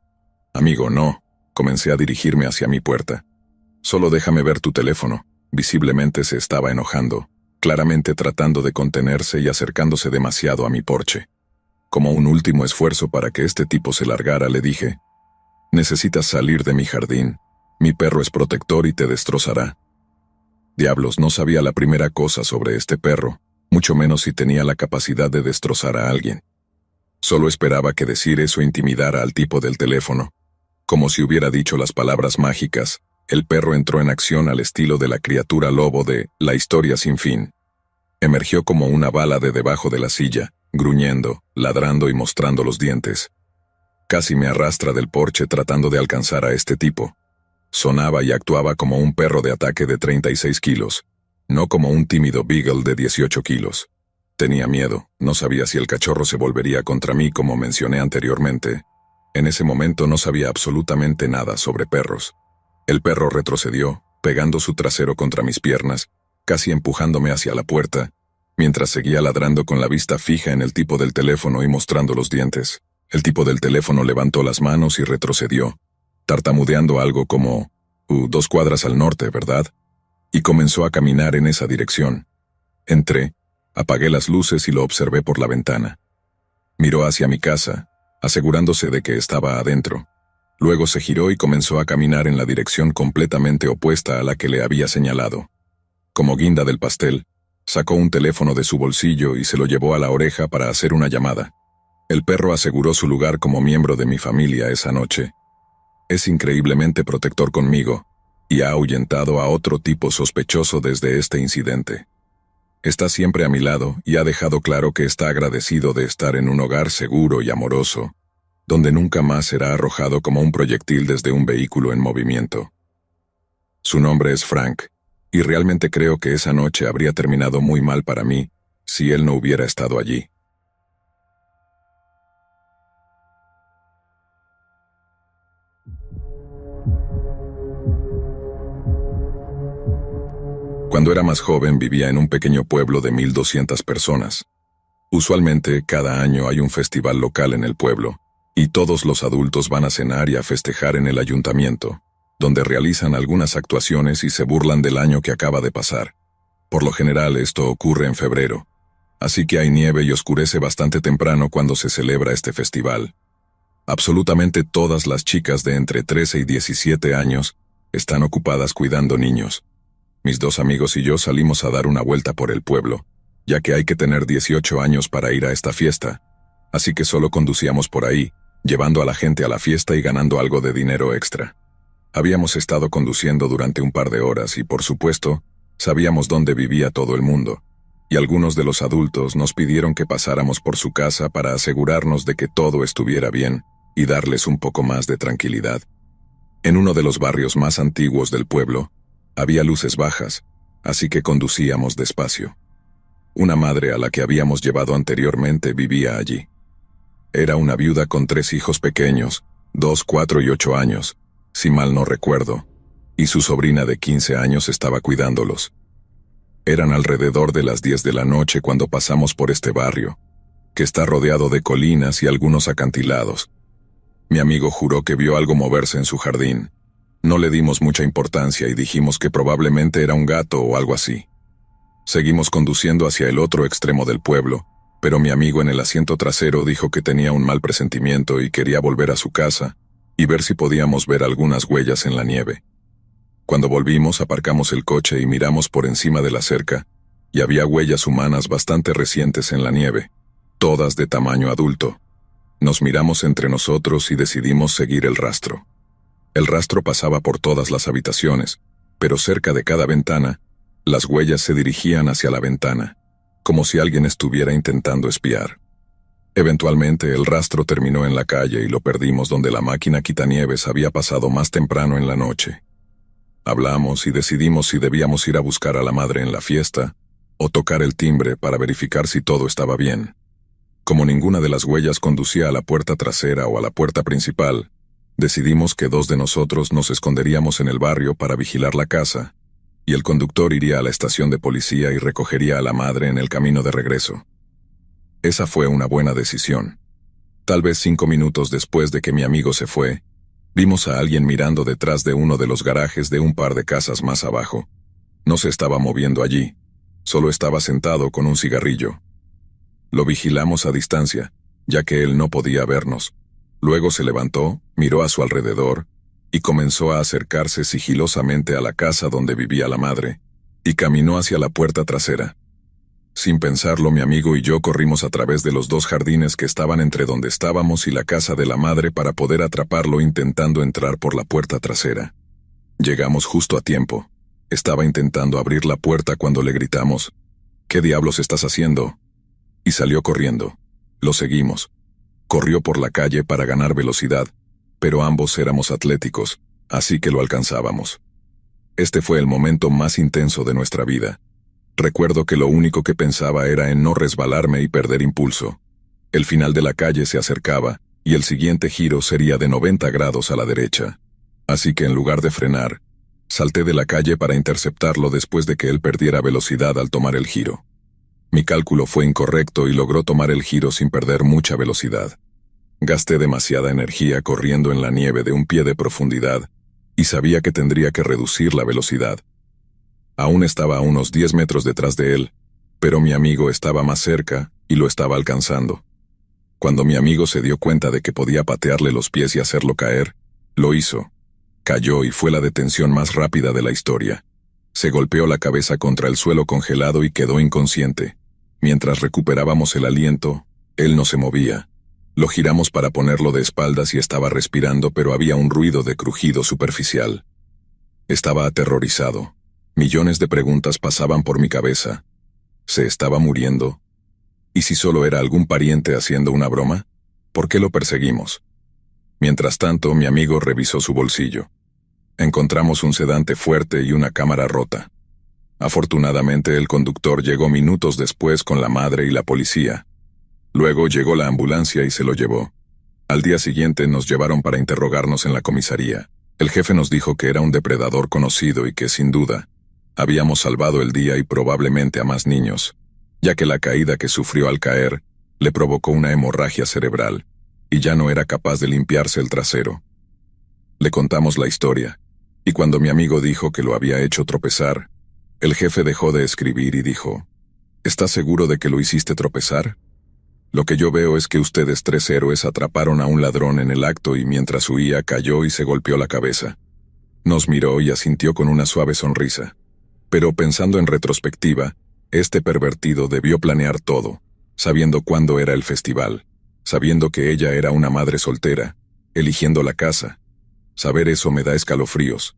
Amigo, no. Comencé a dirigirme hacia mi puerta. Solo déjame ver tu teléfono. Visiblemente se estaba enojando, claramente tratando de contenerse y acercándose demasiado a mi porche. Como un último esfuerzo para que este tipo se largara, le dije: necesitas salir de mi jardín. Mi perro es protector y te destrozará. Diablos, no sabía la primera cosa sobre este perro, mucho menos si tenía la capacidad de destrozar a alguien. Solo esperaba que decir eso intimidara al tipo del teléfono. Como si hubiera dicho las palabras mágicas, el perro entró en acción al estilo de la criatura lobo de La historia sin fin. Emergió como una bala de debajo de la silla, gruñendo, ladrando y mostrando los dientes. Casi me arrastra del porche tratando de alcanzar a este tipo. Sonaba y actuaba como un perro de ataque de 36 kilos, no como un tímido beagle de 18 kilos. Tenía miedo, no sabía si el cachorro se volvería contra mí como mencioné anteriormente. En ese momento no sabía absolutamente nada sobre perros. El perro retrocedió, pegando su trasero contra mis piernas, casi empujándome hacia la puerta, mientras seguía ladrando con la vista fija en el tipo del teléfono y mostrando los dientes. El tipo del teléfono levantó las manos y retrocedió, tartamudeando algo como 2 cuadras al norte, ¿verdad? Y comenzó a caminar en esa dirección. Entré, apagué las luces y lo observé por la ventana. Miró hacia mi casa, asegurándose de que estaba adentro. Luego se giró y comenzó a caminar en la dirección completamente opuesta a la que le había señalado. Como guinda del pastel, sacó un teléfono de su bolsillo y se lo llevó a la oreja para hacer una llamada. El perro aseguró su lugar como miembro de mi familia esa noche. Es increíblemente protector conmigo, y ha ahuyentado a otro tipo sospechoso desde este incidente. Está siempre a mi lado y ha dejado claro que está agradecido de estar en un hogar seguro y amoroso, donde nunca más será arrojado como un proyectil desde un vehículo en movimiento. Su nombre es Frank, y realmente creo que esa noche habría terminado muy mal para mí si él no hubiera estado allí. Cuando era más joven vivía en un pequeño pueblo de 1,200 personas. Usualmente cada año hay un festival local en el pueblo, y todos los adultos van a cenar y a festejar en el ayuntamiento, donde realizan algunas actuaciones y se burlan del año que acaba de pasar. Por lo general esto ocurre en febrero, así que hay nieve y oscurece bastante temprano cuando se celebra este festival. Absolutamente todas las chicas de entre 13 y 17 años están ocupadas cuidando niños. Mis 2 amigos y yo salimos a dar una vuelta por el pueblo, ya que hay que tener 18 años para ir a esta fiesta, así que solo conducíamos por ahí, llevando a la gente a la fiesta y ganando algo de dinero extra. Habíamos estado conduciendo durante un par de horas y, por supuesto, sabíamos dónde vivía todo el mundo, y algunos de los adultos nos pidieron que pasáramos por su casa para asegurarnos de que todo estuviera bien y darles un poco más de tranquilidad. En uno de los barrios más antiguos del pueblo, había luces bajas, así que conducíamos despacio. Una madre a la que habíamos llevado anteriormente vivía allí. Era una viuda con 3 hijos pequeños, 2, 4 y 8 años, si mal no recuerdo, y su sobrina de 15 años estaba cuidándolos. Eran alrededor de las 10 de la noche cuando pasamos por este barrio, que está rodeado de colinas y algunos acantilados. Mi amigo juró que vio algo moverse en su jardín. No le dimos mucha importancia y dijimos que probablemente era un gato o algo así. Seguimos conduciendo hacia el otro extremo del pueblo, pero mi amigo en el asiento trasero dijo que tenía un mal presentimiento y quería volver a su casa y ver si podíamos ver algunas huellas en la nieve. Cuando volvimos, aparcamos el coche y miramos por encima de la cerca, y había huellas humanas bastante recientes en la nieve, todas de tamaño adulto. Nos miramos entre nosotros y decidimos seguir el rastro. El rastro pasaba por todas las habitaciones, pero cerca de cada ventana, las huellas se dirigían hacia la ventana, como si alguien estuviera intentando espiar. Eventualmente el rastro terminó en la calle y lo perdimos donde la máquina quitanieves había pasado más temprano en la noche. Hablamos y decidimos si debíamos ir a buscar a la madre en la fiesta o tocar el timbre para verificar si todo estaba bien. Como ninguna de las huellas conducía a la puerta trasera o a la puerta principal, decidimos que 2 de nosotros nos esconderíamos en el barrio para vigilar la casa, y el conductor iría a la estación de policía y recogería a la madre en el camino de regreso. Esa fue una buena decisión. Tal vez 5 minutos después de que mi amigo se fue, vimos a alguien mirando detrás de uno de los garajes de un par de casas más abajo. No se estaba moviendo allí, solo estaba sentado con un cigarrillo. Lo vigilamos a distancia, ya que él no podía vernos. Luego se levantó, miró a su alrededor, y comenzó a acercarse sigilosamente a la casa donde vivía la madre, y caminó hacia la puerta trasera. Sin pensarlo, mi amigo y yo corrimos a través de los 2 jardines que estaban entre donde estábamos y la casa de la madre para poder atraparlo intentando entrar por la puerta trasera. Llegamos justo a tiempo. Estaba intentando abrir la puerta cuando le gritamos, «¿Qué diablos estás haciendo?», y salió corriendo. Lo seguimos. Corrió por la calle para ganar velocidad, pero ambos éramos atléticos, así que lo alcanzábamos. Este fue el momento más intenso de nuestra vida. Recuerdo que lo único que pensaba era en no resbalarme y perder impulso. El final de la calle se acercaba, y el siguiente giro sería de 90 grados a la derecha. Así que en lugar de frenar, salté de la calle para interceptarlo después de que él perdiera velocidad al tomar el giro. Mi cálculo fue incorrecto y logró tomar el giro sin perder mucha velocidad. Gasté demasiada energía corriendo en la nieve de un pie de profundidad, y sabía que tendría que reducir la velocidad. Aún estaba a unos 10 metros detrás de él, pero mi amigo estaba más cerca y lo estaba alcanzando. Cuando mi amigo se dio cuenta de que podía patearle los pies y hacerlo caer, lo hizo. Cayó y fue la detención más rápida de la historia. Se golpeó la cabeza contra el suelo congelado y quedó inconsciente. Mientras recuperábamos el aliento, él no se movía. Lo giramos para ponerlo de espaldas y estaba respirando, pero había un ruido de crujido superficial. Estaba aterrorizado. Millones de preguntas pasaban por mi cabeza. ¿Se estaba muriendo? ¿Y si solo era algún pariente haciendo una broma? ¿Por qué lo perseguimos? Mientras tanto, mi amigo revisó su bolsillo. Encontramos un sedante fuerte y una cámara rota. Afortunadamente, el conductor llegó minutos después con la madre y la policía. Luego llegó la ambulancia y se lo llevó. Al día siguiente nos llevaron para interrogarnos en la comisaría. El jefe nos dijo que era un depredador conocido y que, sin duda, habíamos salvado el día y probablemente a más niños, ya que la caída que sufrió al caer le provocó una hemorragia cerebral, y ya no era capaz de limpiarse el trasero. Le contamos la historia, y cuando mi amigo dijo que lo había hecho tropezar, el jefe dejó de escribir y dijo, ¿estás seguro de que lo hiciste tropezar? Lo que yo veo es que ustedes 3 héroes atraparon a un ladrón en el acto y mientras huía cayó y se golpeó la cabeza. Nos miró y asintió con una suave sonrisa. Pero pensando en retrospectiva, este pervertido debió planear todo, sabiendo cuándo era el festival, sabiendo que ella era una madre soltera, eligiendo la casa. Saber eso me da escalofríos.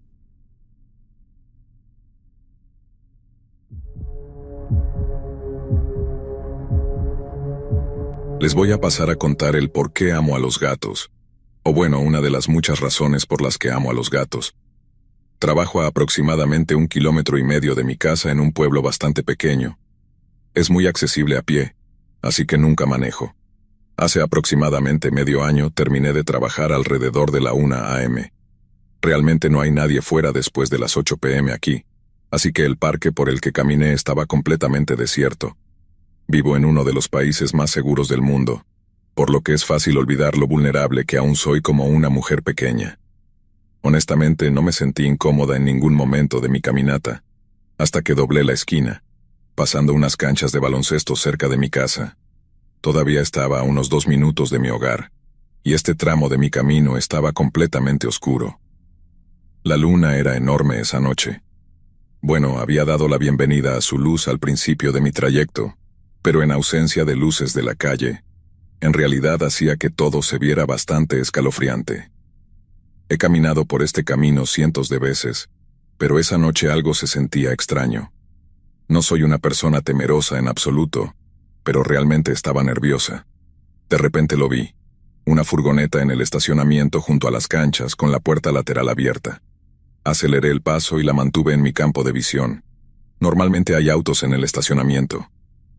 Les voy a pasar a contar el por qué amo a los gatos. O bueno, una de las muchas razones por las que amo a los gatos. Trabajo a aproximadamente 1,5 kilómetros de mi casa en un pueblo bastante pequeño. Es muy accesible a pie, así que nunca manejo. Hace aproximadamente medio año terminé de trabajar alrededor de la 1 a.m. Realmente no hay nadie fuera después de las 8 p.m. aquí, así que el parque por el que caminé estaba completamente desierto. Vivo en uno de los países más seguros del mundo, por lo que es fácil olvidar lo vulnerable que aún soy como una mujer pequeña. Honestamente, no me sentí incómoda en ningún momento de mi caminata, hasta que doblé la esquina, pasando unas canchas de baloncesto cerca de mi casa. Todavía estaba a unos 2 minutos de mi hogar, y este tramo de mi camino estaba completamente oscuro. La luna era enorme esa noche. Bueno, había dado la bienvenida a su luz al principio de mi trayecto, pero en ausencia de luces de la calle, en realidad hacía que todo se viera bastante escalofriante. He caminado por este camino cientos de veces, pero esa noche algo se sentía extraño. No soy una persona temerosa en absoluto, pero realmente estaba nerviosa. De repente lo vi, una furgoneta en el estacionamiento junto a las canchas con la puerta lateral abierta. Aceleré el paso y la mantuve en mi campo de visión. Normalmente hay autos en el estacionamiento.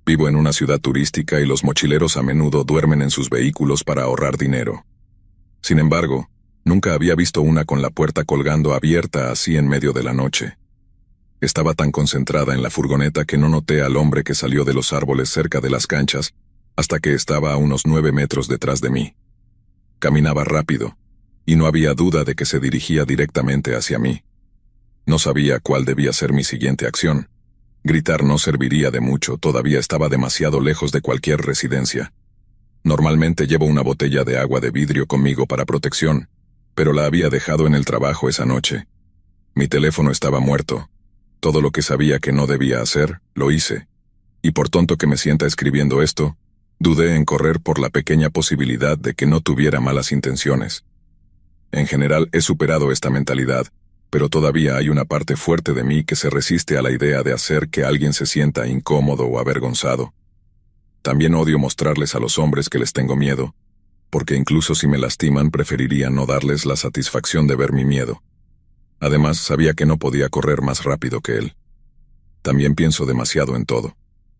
Vivo en una ciudad turística y los mochileros a menudo duermen en sus vehículos para ahorrar dinero. Sin embargo, nunca había visto una con la puerta colgando abierta así en medio de la noche. Estaba tan concentrada en la furgoneta que no noté al hombre que salió de los árboles cerca de las canchas hasta que estaba a unos 9 metros detrás de mí. Caminaba rápido, y no había duda de que se dirigía directamente hacia mí. No sabía cuál debía ser mi siguiente acción. Gritar no serviría de mucho, todavía estaba demasiado lejos de cualquier residencia. Normalmente llevo una botella de agua de vidrio conmigo para protección, pero la había dejado en el trabajo esa noche. Mi teléfono estaba muerto. Todo lo que sabía que no debía hacer, lo hice. Y por tonto que me sienta escribiendo esto, dudé en correr por la pequeña posibilidad de que no tuviera malas intenciones. En general he superado esta mentalidad, pero todavía hay una parte fuerte de mí que se resiste a la idea de hacer que alguien se sienta incómodo o avergonzado. También odio mostrarles a los hombres que les tengo miedo, porque incluso si me lastiman preferiría no darles la satisfacción de ver mi miedo. Además, sabía que no podía correr más rápido que él. También pienso demasiado en todo.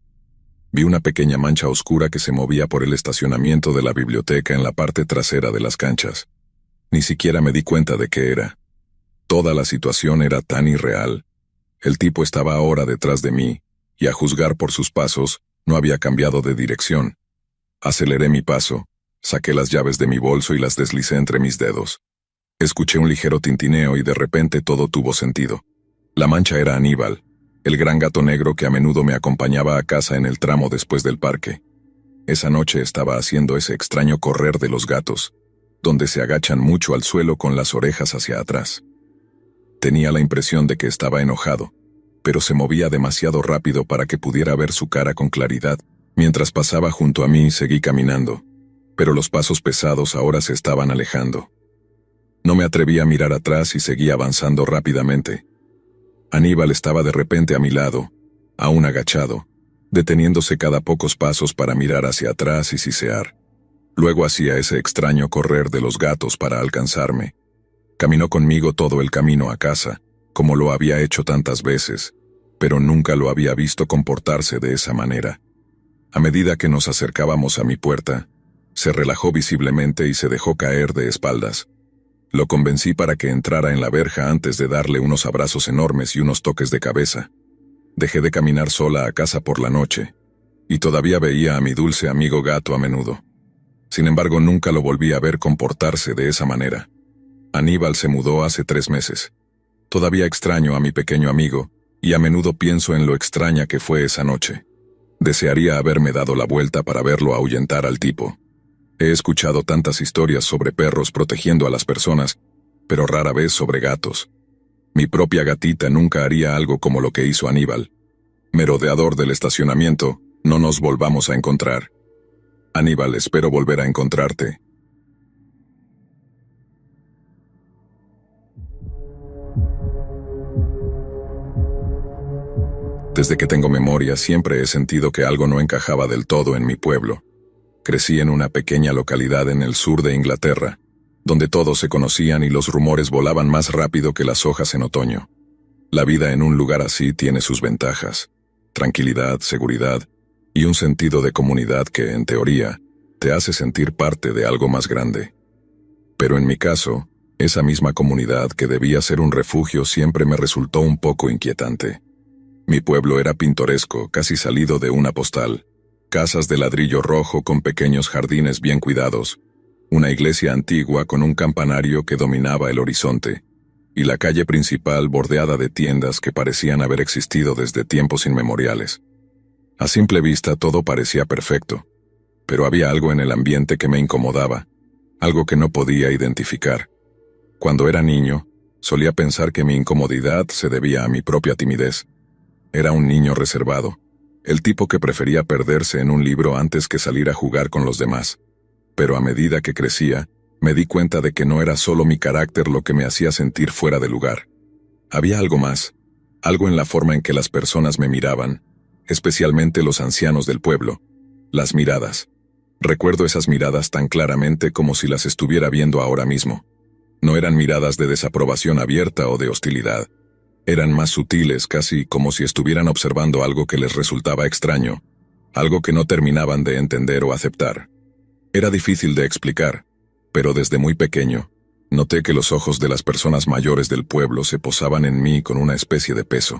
Vi una pequeña mancha oscura que se movía por el estacionamiento de la biblioteca en la parte trasera de las canchas. Ni siquiera me di cuenta de qué era. Toda la situación era tan irreal. El tipo estaba ahora detrás de mí, y a juzgar por sus pasos, no había cambiado de dirección. Aceleré mi paso, saqué las llaves de mi bolso y las deslicé entre mis dedos. Escuché un ligero tintineo y de repente todo tuvo sentido. La mancha era Aníbal, el gran gato negro que a menudo me acompañaba a casa en el tramo después del parque. Esa noche estaba haciendo ese extraño correr de los gatos, donde se agachan mucho al suelo con las orejas hacia atrás. Tenía la impresión de que estaba enojado, pero se movía demasiado rápido para que pudiera ver su cara con claridad. Mientras pasaba junto a mí, seguí caminando, pero los pasos pesados ahora se estaban alejando. No me atreví a mirar atrás y seguí avanzando rápidamente. Aníbal estaba de repente a mi lado, aún agachado, deteniéndose cada pocos pasos para mirar hacia atrás y sisear. Luego hacía ese extraño correr de los gatos para alcanzarme. Caminó conmigo todo el camino a casa, como lo había hecho tantas veces, pero nunca lo había visto comportarse de esa manera. A medida que nos acercábamos a mi puerta, se relajó visiblemente y se dejó caer de espaldas. Lo convencí para que entrara en la verja antes de darle unos abrazos enormes y unos toques de cabeza. Dejé de caminar sola a casa por la noche, y todavía veía a mi dulce amigo gato a menudo. Sin embargo, nunca lo volví a ver comportarse de esa manera. Aníbal se mudó hace 3 meses. Todavía extraño a mi pequeño amigo, y a menudo pienso en lo extraña que fue esa noche. Desearía haberme dado la vuelta para verlo ahuyentar al tipo. He escuchado tantas historias sobre perros protegiendo a las personas, pero rara vez sobre gatos. Mi propia gatita nunca haría algo como lo que hizo Aníbal. Merodeador del estacionamiento, no nos volvamos a encontrar. Aníbal, espero volver a encontrarte. Desde que tengo memoria siempre he sentido que algo no encajaba del todo en mi pueblo. Crecí en una pequeña localidad en el sur de Inglaterra, donde todos se conocían y los rumores volaban más rápido que las hojas en otoño. La vida en un lugar así tiene sus ventajas: tranquilidad, seguridad y un sentido de comunidad que, en teoría, te hace sentir parte de algo más grande. Pero en mi caso, esa misma comunidad que debía ser un refugio siempre me resultó un poco inquietante. Mi pueblo era pintoresco, casi salido de una postal. Casas de ladrillo rojo con pequeños jardines bien cuidados, una iglesia antigua con un campanario que dominaba el horizonte, y la calle principal bordeada de tiendas que parecían haber existido desde tiempos inmemoriales. A simple vista todo parecía perfecto, pero había algo en el ambiente que me incomodaba, algo que no podía identificar. Cuando era niño, solía pensar que mi incomodidad se debía a mi propia timidez. Era un niño reservado, el tipo que prefería perderse en un libro antes que salir a jugar con los demás. Pero a medida que crecía, me di cuenta de que no era solo mi carácter lo que me hacía sentir fuera de lugar. Había algo más, algo en la forma en que las personas me miraban, especialmente los ancianos del pueblo. Las miradas. Recuerdo esas miradas tan claramente como si las estuviera viendo ahora mismo. No eran miradas de desaprobación abierta o de hostilidad. Eran más sutiles, casi como si estuvieran observando algo que les resultaba extraño, algo que no terminaban de entender o aceptar. Era difícil de explicar, pero desde muy pequeño, noté que los ojos de las personas mayores del pueblo se posaban en mí con una especie de peso.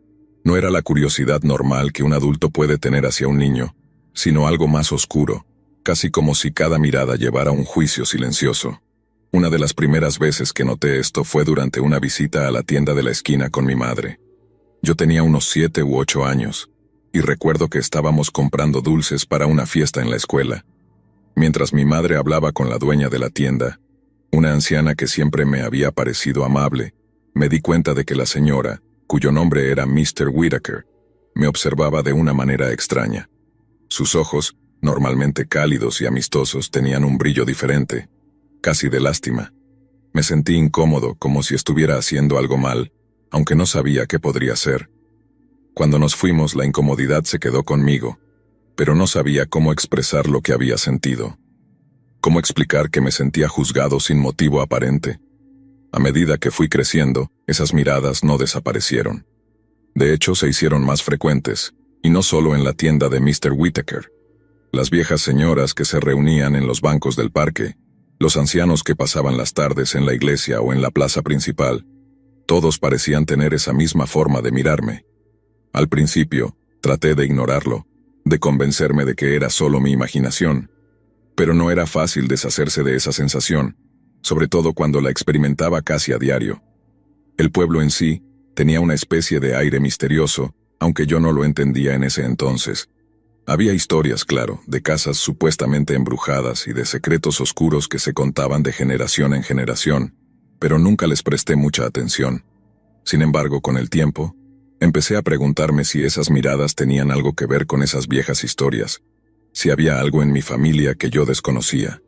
No era la curiosidad normal que un adulto puede tener hacia un niño, sino algo más oscuro, casi como si cada mirada llevara un juicio silencioso. Una de las primeras veces que noté esto fue durante una visita a la tienda de la esquina con mi madre. Yo tenía unos 7 u 8 años, y recuerdo que estábamos comprando dulces para una fiesta en la escuela. Mientras mi madre hablaba con la dueña de la tienda, una anciana que siempre me había parecido amable, me di cuenta de que la señora, cuyo nombre era Mr. Whitaker, me observaba de una manera extraña. Sus ojos, normalmente cálidos y amistosos, tenían un brillo diferente, casi de lástima. Me sentí incómodo, como si estuviera haciendo algo mal, aunque no sabía qué podría ser. Cuando nos fuimos, la incomodidad se quedó conmigo, pero no sabía cómo expresar lo que había sentido. Cómo explicar que me sentía juzgado sin motivo aparente. A medida que fui creciendo, esas miradas no desaparecieron. De hecho, se hicieron más frecuentes, y no solo en la tienda de Mr. Whitaker. Las viejas señoras que se reunían en los bancos del parque, los ancianos que pasaban las tardes en la iglesia o en la plaza principal, todos parecían tener esa misma forma de mirarme. Al principio, traté de ignorarlo, de convencerme de que era solo mi imaginación, pero no era fácil deshacerse de esa sensación, sobre todo cuando la experimentaba casi a diario. El pueblo en sí tenía una especie de aire misterioso, aunque yo no lo entendía en ese entonces. Había historias, claro, de casas supuestamente embrujadas y de secretos oscuros que se contaban de generación en generación, pero nunca les presté mucha atención. Sin embargo, con el tiempo, empecé a preguntarme si esas miradas tenían algo que ver con esas viejas historias, si había algo en mi familia que yo desconocía.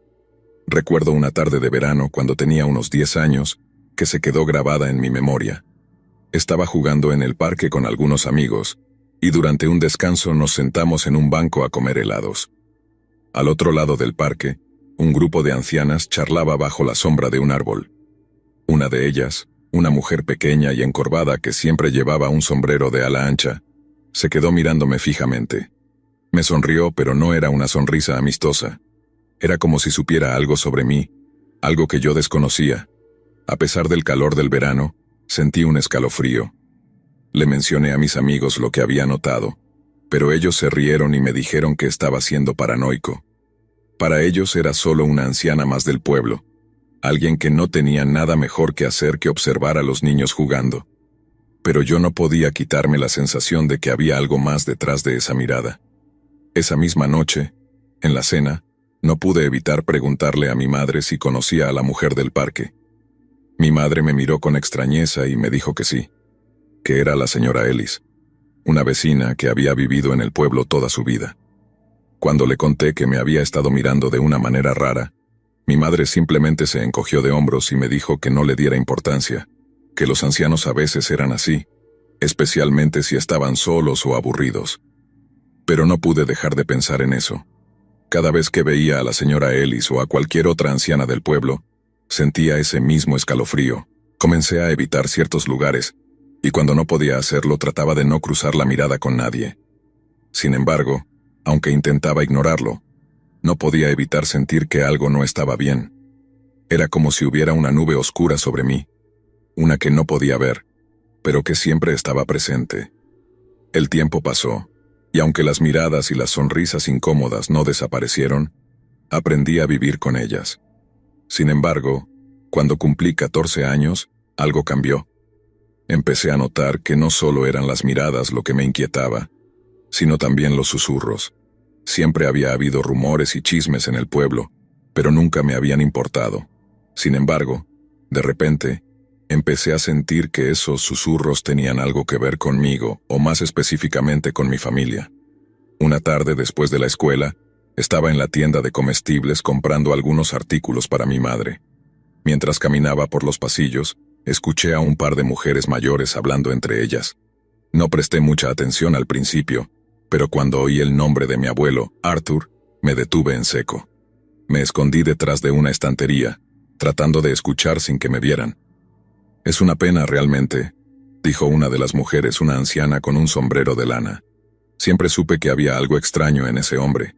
Recuerdo una tarde de verano cuando tenía unos 10 años, que se quedó grabada en mi memoria. Estaba jugando en el parque con algunos amigos, y durante un descanso nos sentamos en un banco a comer helados. Al otro lado del parque, un grupo de ancianas charlaba bajo la sombra de un árbol. Una de ellas, una mujer pequeña y encorvada que siempre llevaba un sombrero de ala ancha, se quedó mirándome fijamente. Me sonrió, pero no era una sonrisa amistosa. Era como si supiera algo sobre mí, algo que yo desconocía. A pesar del calor del verano, sentí un escalofrío. Le mencioné a mis amigos lo que había notado, pero ellos se rieron y me dijeron que estaba siendo paranoico. Para ellos era solo una anciana más del pueblo, alguien que no tenía nada mejor que hacer que observar a los niños jugando. Pero yo no podía quitarme la sensación de que había algo más detrás de esa mirada. Esa misma noche, en la cena, no pude evitar preguntarle a mi madre si conocía a la mujer del parque. Mi madre me miró con extrañeza y me dijo que sí, que era la señora Ellis, una vecina que había vivido en el pueblo toda su vida. Cuando le conté que me había estado mirando de una manera rara, mi madre simplemente se encogió de hombros y me dijo que no le diera importancia, que los ancianos a veces eran así, especialmente si estaban solos o aburridos. Pero no pude dejar de pensar en eso. Cada vez que veía a la señora Ellis o a cualquier otra anciana del pueblo, sentía ese mismo escalofrío. Comencé a evitar ciertos lugares, y cuando no podía hacerlo trataba de no cruzar la mirada con nadie. Sin embargo, aunque intentaba ignorarlo, no podía evitar sentir que algo no estaba bien. Era como si hubiera una nube oscura sobre mí, una que no podía ver, pero que siempre estaba presente. El tiempo pasó, y aunque las miradas y las sonrisas incómodas no desaparecieron, aprendí a vivir con ellas. Sin embargo, cuando cumplí 14 años, algo cambió. Empecé a notar que no solo eran las miradas lo que me inquietaba, sino también los susurros. Siempre había habido rumores y chismes en el pueblo, pero nunca me habían importado. Sin embargo, de repente, empecé a sentir que esos susurros tenían algo que ver conmigo, o más específicamente con mi familia. Una tarde después de la escuela, estaba en la tienda de comestibles comprando algunos artículos para mi madre. Mientras caminaba por los pasillos, escuché a un par de mujeres mayores hablando entre ellas. No presté mucha atención al principio, pero cuando oí el nombre de mi abuelo, Arthur, me detuve en seco. Me escondí detrás de una estantería, tratando de escuchar sin que me vieran. «Es una pena realmente», dijo una de las mujeres, una anciana con un sombrero de lana. Siempre supe que había algo extraño en ese hombre.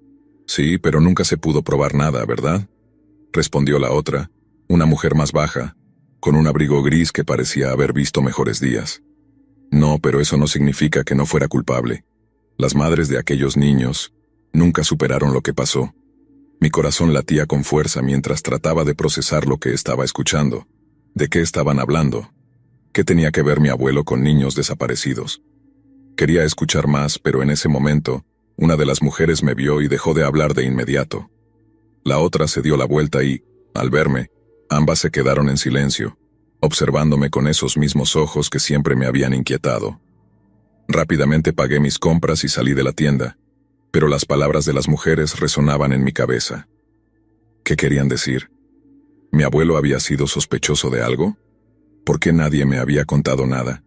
Sí, pero nunca se pudo probar nada, ¿verdad? Respondió la otra, una mujer más baja, con un abrigo gris que parecía haber visto mejores días. No, pero eso no significa que no fuera culpable. Las madres de aquellos niños nunca superaron lo que pasó. Mi corazón latía con fuerza mientras trataba de procesar lo que estaba escuchando. ¿De qué estaban hablando? ¿Qué tenía que ver mi abuelo con niños desaparecidos? Quería escuchar más, pero en ese momento, una de las mujeres me vio y dejó de hablar de inmediato. La otra se dio la vuelta y, al verme, ambas se quedaron en silencio, observándome con esos mismos ojos que siempre me habían inquietado. Rápidamente pagué mis compras y salí de la tienda, pero las palabras de las mujeres resonaban en mi cabeza. ¿Qué querían decir? ¿Mi abuelo había sido sospechoso de algo? ¿Por qué nadie me había contado nada?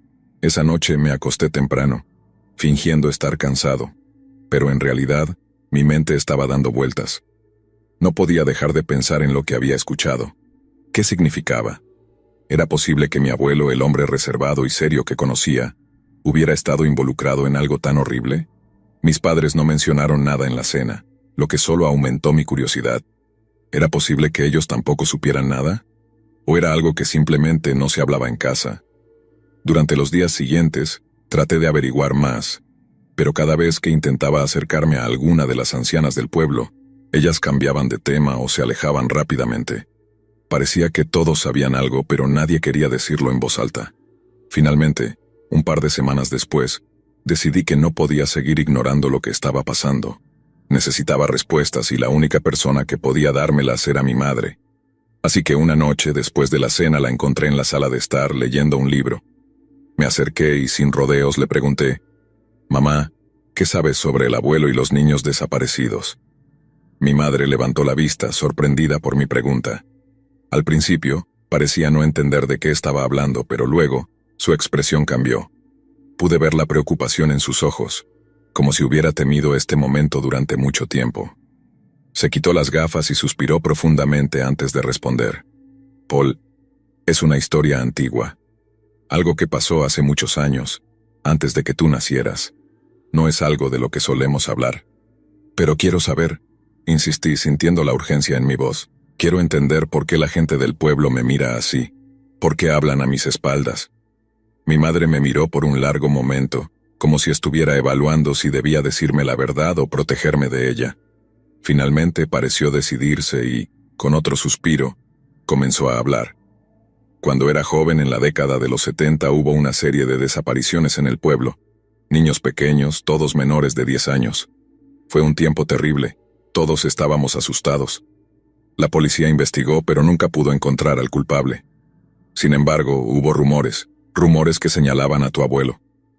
Esa noche me acosté temprano, fingiendo estar cansado, pero en realidad mi mente estaba dando vueltas. No podía dejar de pensar en lo que había escuchado. ¿Qué significaba? ¿Era posible que mi abuelo, el hombre reservado y serio que conocía, hubiera estado involucrado en algo tan horrible? Mis padres no mencionaron nada en la cena, lo que solo aumentó mi curiosidad. ¿Era posible que ellos tampoco supieran nada? ¿O era algo que simplemente no se hablaba en casa? Durante los días siguientes, traté de averiguar más, pero cada vez que intentaba acercarme a alguna de las ancianas del pueblo, ellas cambiaban de tema o se alejaban rápidamente. Parecía que todos sabían algo, pero nadie quería decirlo en voz alta. Finalmente, un par de semanas después, decidí que no podía seguir ignorando lo que estaba pasando. Necesitaba respuestas y la única persona que podía dármelas era mi madre. Así que una noche, después de la cena, la encontré en la sala de estar leyendo un libro. Me acerqué y sin rodeos le pregunté, «Mamá, ¿qué sabes sobre el abuelo y los niños desaparecidos?» Mi madre levantó la vista, sorprendida por mi pregunta. Al principio, parecía no entender de qué estaba hablando, pero luego, su expresión cambió. Pude ver la preocupación en sus ojos, como si hubiera temido este momento durante mucho tiempo. Se quitó las gafas y suspiró profundamente antes de responder. «Paul, es una historia antigua. Algo que pasó hace muchos años, antes de que tú nacieras. No es algo de lo que solemos hablar. Pero quiero saber», insistí sintiendo la urgencia en mi voz. «Quiero entender por qué la gente del pueblo me mira así. ¿Por qué hablan a mis espaldas?» Mi madre me miró por un largo momento, como si estuviera evaluando si debía decirme la verdad o protegerme de ella. Finalmente pareció decidirse y, con otro suspiro, comenzó a hablar. Cuando era joven, en la década de los 70, hubo una serie de desapariciones en el pueblo. Niños pequeños, todos menores de 10 años. Fue un tiempo terrible. Todos estábamos asustados. La policía investigó, pero nunca pudo encontrar al culpable. Sin embargo, hubo rumores que señalaban a tu abuelo.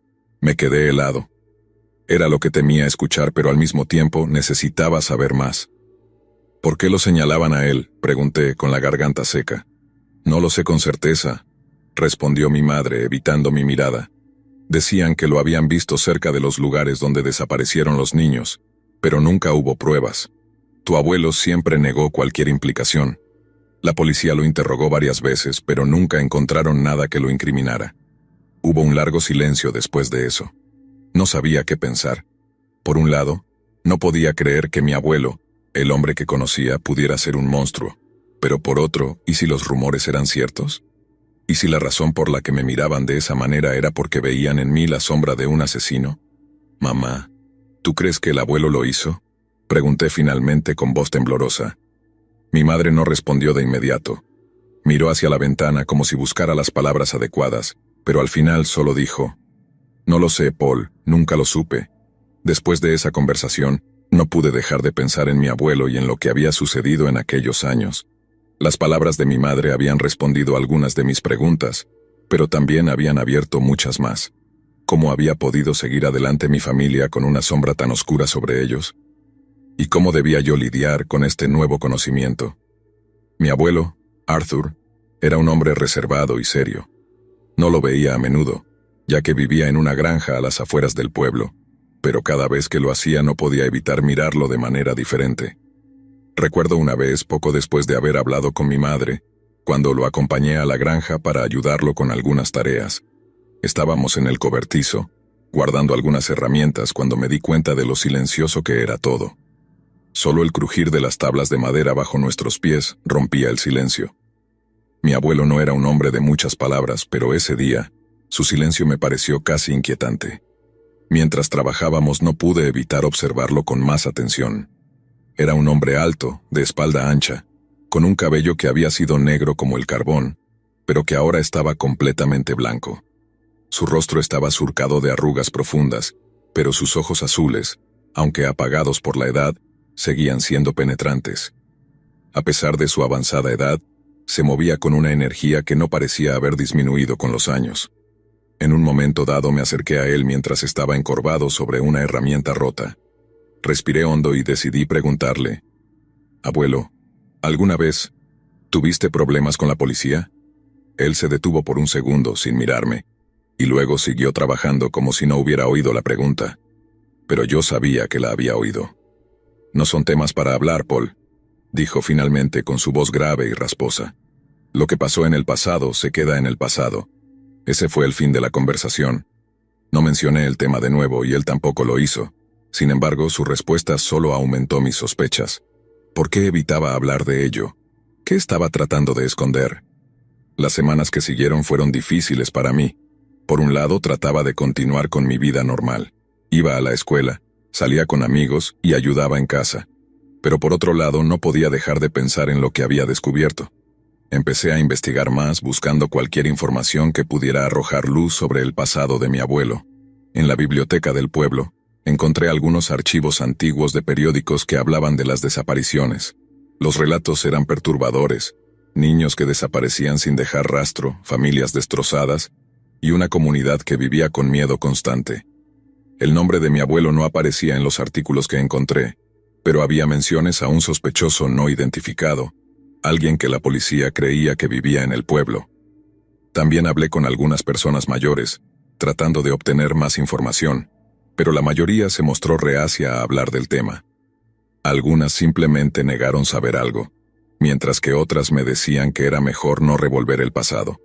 Me quedé helado. Era lo que temía escuchar, pero al mismo tiempo necesitaba saber más. ¿Por qué lo señalaban a él?, pregunté con la garganta seca. No lo sé con certeza, respondió mi madre, evitando mi mirada. Decían que lo habían visto cerca de los lugares donde desaparecieron los niños, pero nunca hubo pruebas. Tu abuelo siempre negó cualquier implicación. La policía lo interrogó varias veces, pero nunca encontraron nada que lo incriminara. Hubo un largo silencio después de eso. No sabía qué pensar. Por un lado, no podía creer que mi abuelo, el hombre que conocía, pudiera ser un monstruo. Pero por otro, ¿y si los rumores eran ciertos? ¿Y si la razón por la que me miraban de esa manera era porque veían en mí la sombra de un asesino? Mamá, ¿tú crees que el abuelo lo hizo?, pregunté finalmente con voz temblorosa. Mi madre no respondió de inmediato. Miró hacia la ventana como si buscara las palabras adecuadas, pero al final solo dijo, «No lo sé, Paul, nunca lo supe». Después de esa conversación, no pude dejar de pensar en mi abuelo y en lo que había sucedido en aquellos años. Las palabras de mi madre habían respondido algunas de mis preguntas, pero también habían abierto muchas más. ¿Cómo había podido seguir adelante mi familia con una sombra tan oscura sobre ellos? ¿Y cómo debía yo lidiar con este nuevo conocimiento? Mi abuelo, Arthur, era un hombre reservado y serio. No lo veía a menudo, ya que vivía en una granja a las afueras del pueblo, pero cada vez que lo hacía no podía evitar mirarlo de manera diferente. Recuerdo una vez, poco después de haber hablado con mi madre, cuando lo acompañé a la granja para ayudarlo con algunas tareas. Estábamos en el cobertizo, guardando algunas herramientas cuando me di cuenta de lo silencioso que era todo. Solo el crujir de las tablas de madera bajo nuestros pies rompía el silencio. Mi abuelo no era un hombre de muchas palabras, pero ese día, su silencio me pareció casi inquietante. Mientras trabajábamos no pude evitar observarlo con más atención. Era un hombre alto, de espalda ancha, con un cabello que había sido negro como el carbón, pero que ahora estaba completamente blanco. Su rostro estaba surcado de arrugas profundas, pero sus ojos azules, aunque apagados por la edad, seguían siendo penetrantes. A pesar de su avanzada edad, se movía con una energía que no parecía haber disminuido con los años. En un momento dado me acerqué a él mientras estaba encorvado sobre una herramienta rota. Respiré hondo y decidí preguntarle: «Abuelo, ¿alguna vez tuviste problemas con la policía?». Él se detuvo por un segundo sin mirarme, y luego siguió trabajando como si no hubiera oído la pregunta. Pero yo sabía que la había oído. «No son temas para hablar, Paul», dijo finalmente con su voz grave y rasposa. «Lo que pasó en el pasado se queda en el pasado». Ese fue el fin de la conversación. No mencioné el tema de nuevo y él tampoco lo hizo. Sin embargo, su respuesta solo aumentó mis sospechas. ¿Por qué evitaba hablar de ello? ¿Qué estaba tratando de esconder? Las semanas que siguieron fueron difíciles para mí. Por un lado, trataba de continuar con mi vida normal. Iba a la escuela, salía con amigos y ayudaba en casa. Pero por otro lado, no podía dejar de pensar en lo que había descubierto. Empecé a investigar más, buscando cualquier información que pudiera arrojar luz sobre el pasado de mi abuelo. En la biblioteca del pueblo, encontré algunos archivos antiguos de periódicos que hablaban de las desapariciones. Los relatos eran perturbadores: niños que desaparecían sin dejar rastro, familias destrozadas, y una comunidad que vivía con miedo constante. El nombre de mi abuelo no aparecía en los artículos que encontré, pero había menciones a un sospechoso no identificado, alguien que la policía creía que vivía en el pueblo. También hablé con algunas personas mayores, tratando de obtener más información, pero la mayoría se mostró reacia a hablar del tema. Algunas simplemente negaron saber algo, mientras que otras me decían que era mejor no revolver el pasado.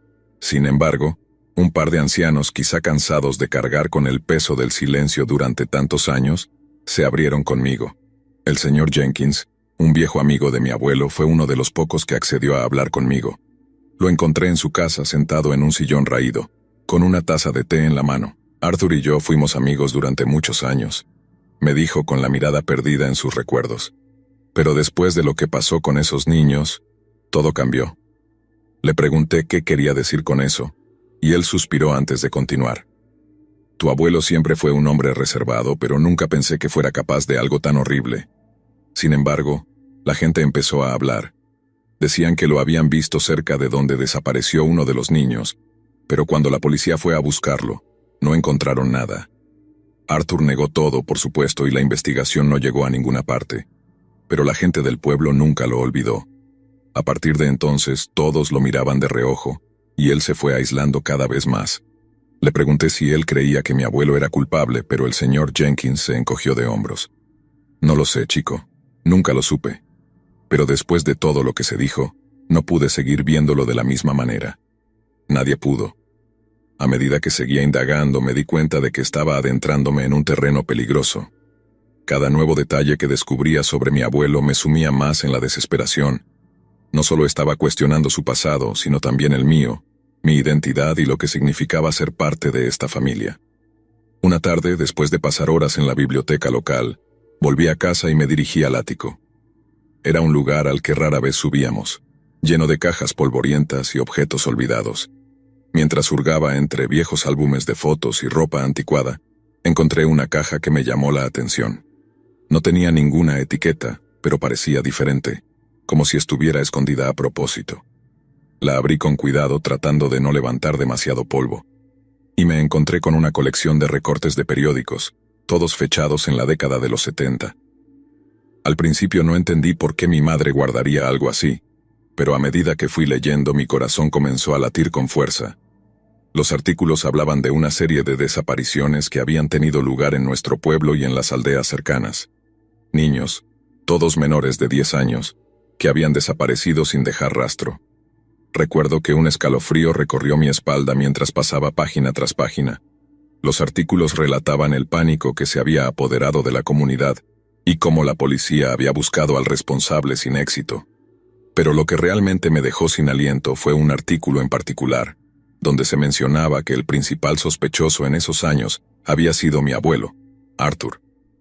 Sin embargo, un par de ancianos, quizá cansados de cargar con el peso del silencio durante tantos años, se abrieron conmigo. El señor Jenkins, un viejo amigo de mi abuelo, fue uno de los pocos que accedió a hablar conmigo. Lo encontré en su casa sentado en un sillón raído, con una taza de té en la mano. Arthur y yo fuimos amigos durante muchos años, me dijo con la mirada perdida en sus recuerdos. Pero después de lo que pasó con esos niños, todo cambió. Le pregunté qué quería decir con eso, y él suspiró antes de continuar. «Tu abuelo siempre fue un hombre reservado, pero nunca pensé que fuera capaz de algo tan horrible». Sin embargo, la gente empezó a hablar. Decían que lo habían visto cerca de donde desapareció uno de los niños, pero cuando la policía fue a buscarlo, no encontraron nada. Arthur negó todo, por supuesto, y la investigación no llegó a ninguna parte. Pero la gente del pueblo nunca lo olvidó. A partir de entonces, todos lo miraban de reojo, y él se fue aislando cada vez más. Le pregunté si él creía que mi abuelo era culpable, pero el señor Jenkins se encogió de hombros. «No lo sé, chico. Nunca lo supe. Pero después de todo lo que se dijo, no pude seguir viéndolo de la misma manera. Nadie pudo. A medida que seguía indagando, me di cuenta de que estaba adentrándome en un terreno peligroso. Cada nuevo detalle que descubría sobre mi abuelo me sumía más en la desesperación. No solo estaba cuestionando su pasado, sino también el mío, mi identidad y lo que significaba ser parte de esta familia. Una tarde, después de pasar horas en la biblioteca local, volví a casa y me dirigí al ático. Era un lugar al que rara vez subíamos, lleno de cajas polvorientas y objetos olvidados. Mientras hurgaba entre viejos álbumes de fotos y ropa anticuada, encontré una caja que me llamó la atención. No tenía ninguna etiqueta, pero parecía diferente, como si estuviera escondida a propósito. La abrí con cuidado, tratando de no levantar demasiado polvo, y me encontré con una colección de recortes de periódicos, todos fechados en la década de los 70. Al principio no entendí por qué mi madre guardaría algo así, pero a medida que fui leyendo mi corazón comenzó a latir con fuerza. Los artículos hablaban de una serie de desapariciones que habían tenido lugar en nuestro pueblo y en las aldeas cercanas. Niños, todos menores de 10 años, que habían desaparecido sin dejar rastro. Recuerdo que un escalofrío recorrió mi espalda mientras pasaba página tras página. Los artículos relataban el pánico que se había apoderado de la comunidad y cómo la policía había buscado al responsable sin éxito. Pero lo que realmente me dejó sin aliento fue un artículo en particular, donde se mencionaba que el principal sospechoso en esos años había sido mi abuelo, Arthur.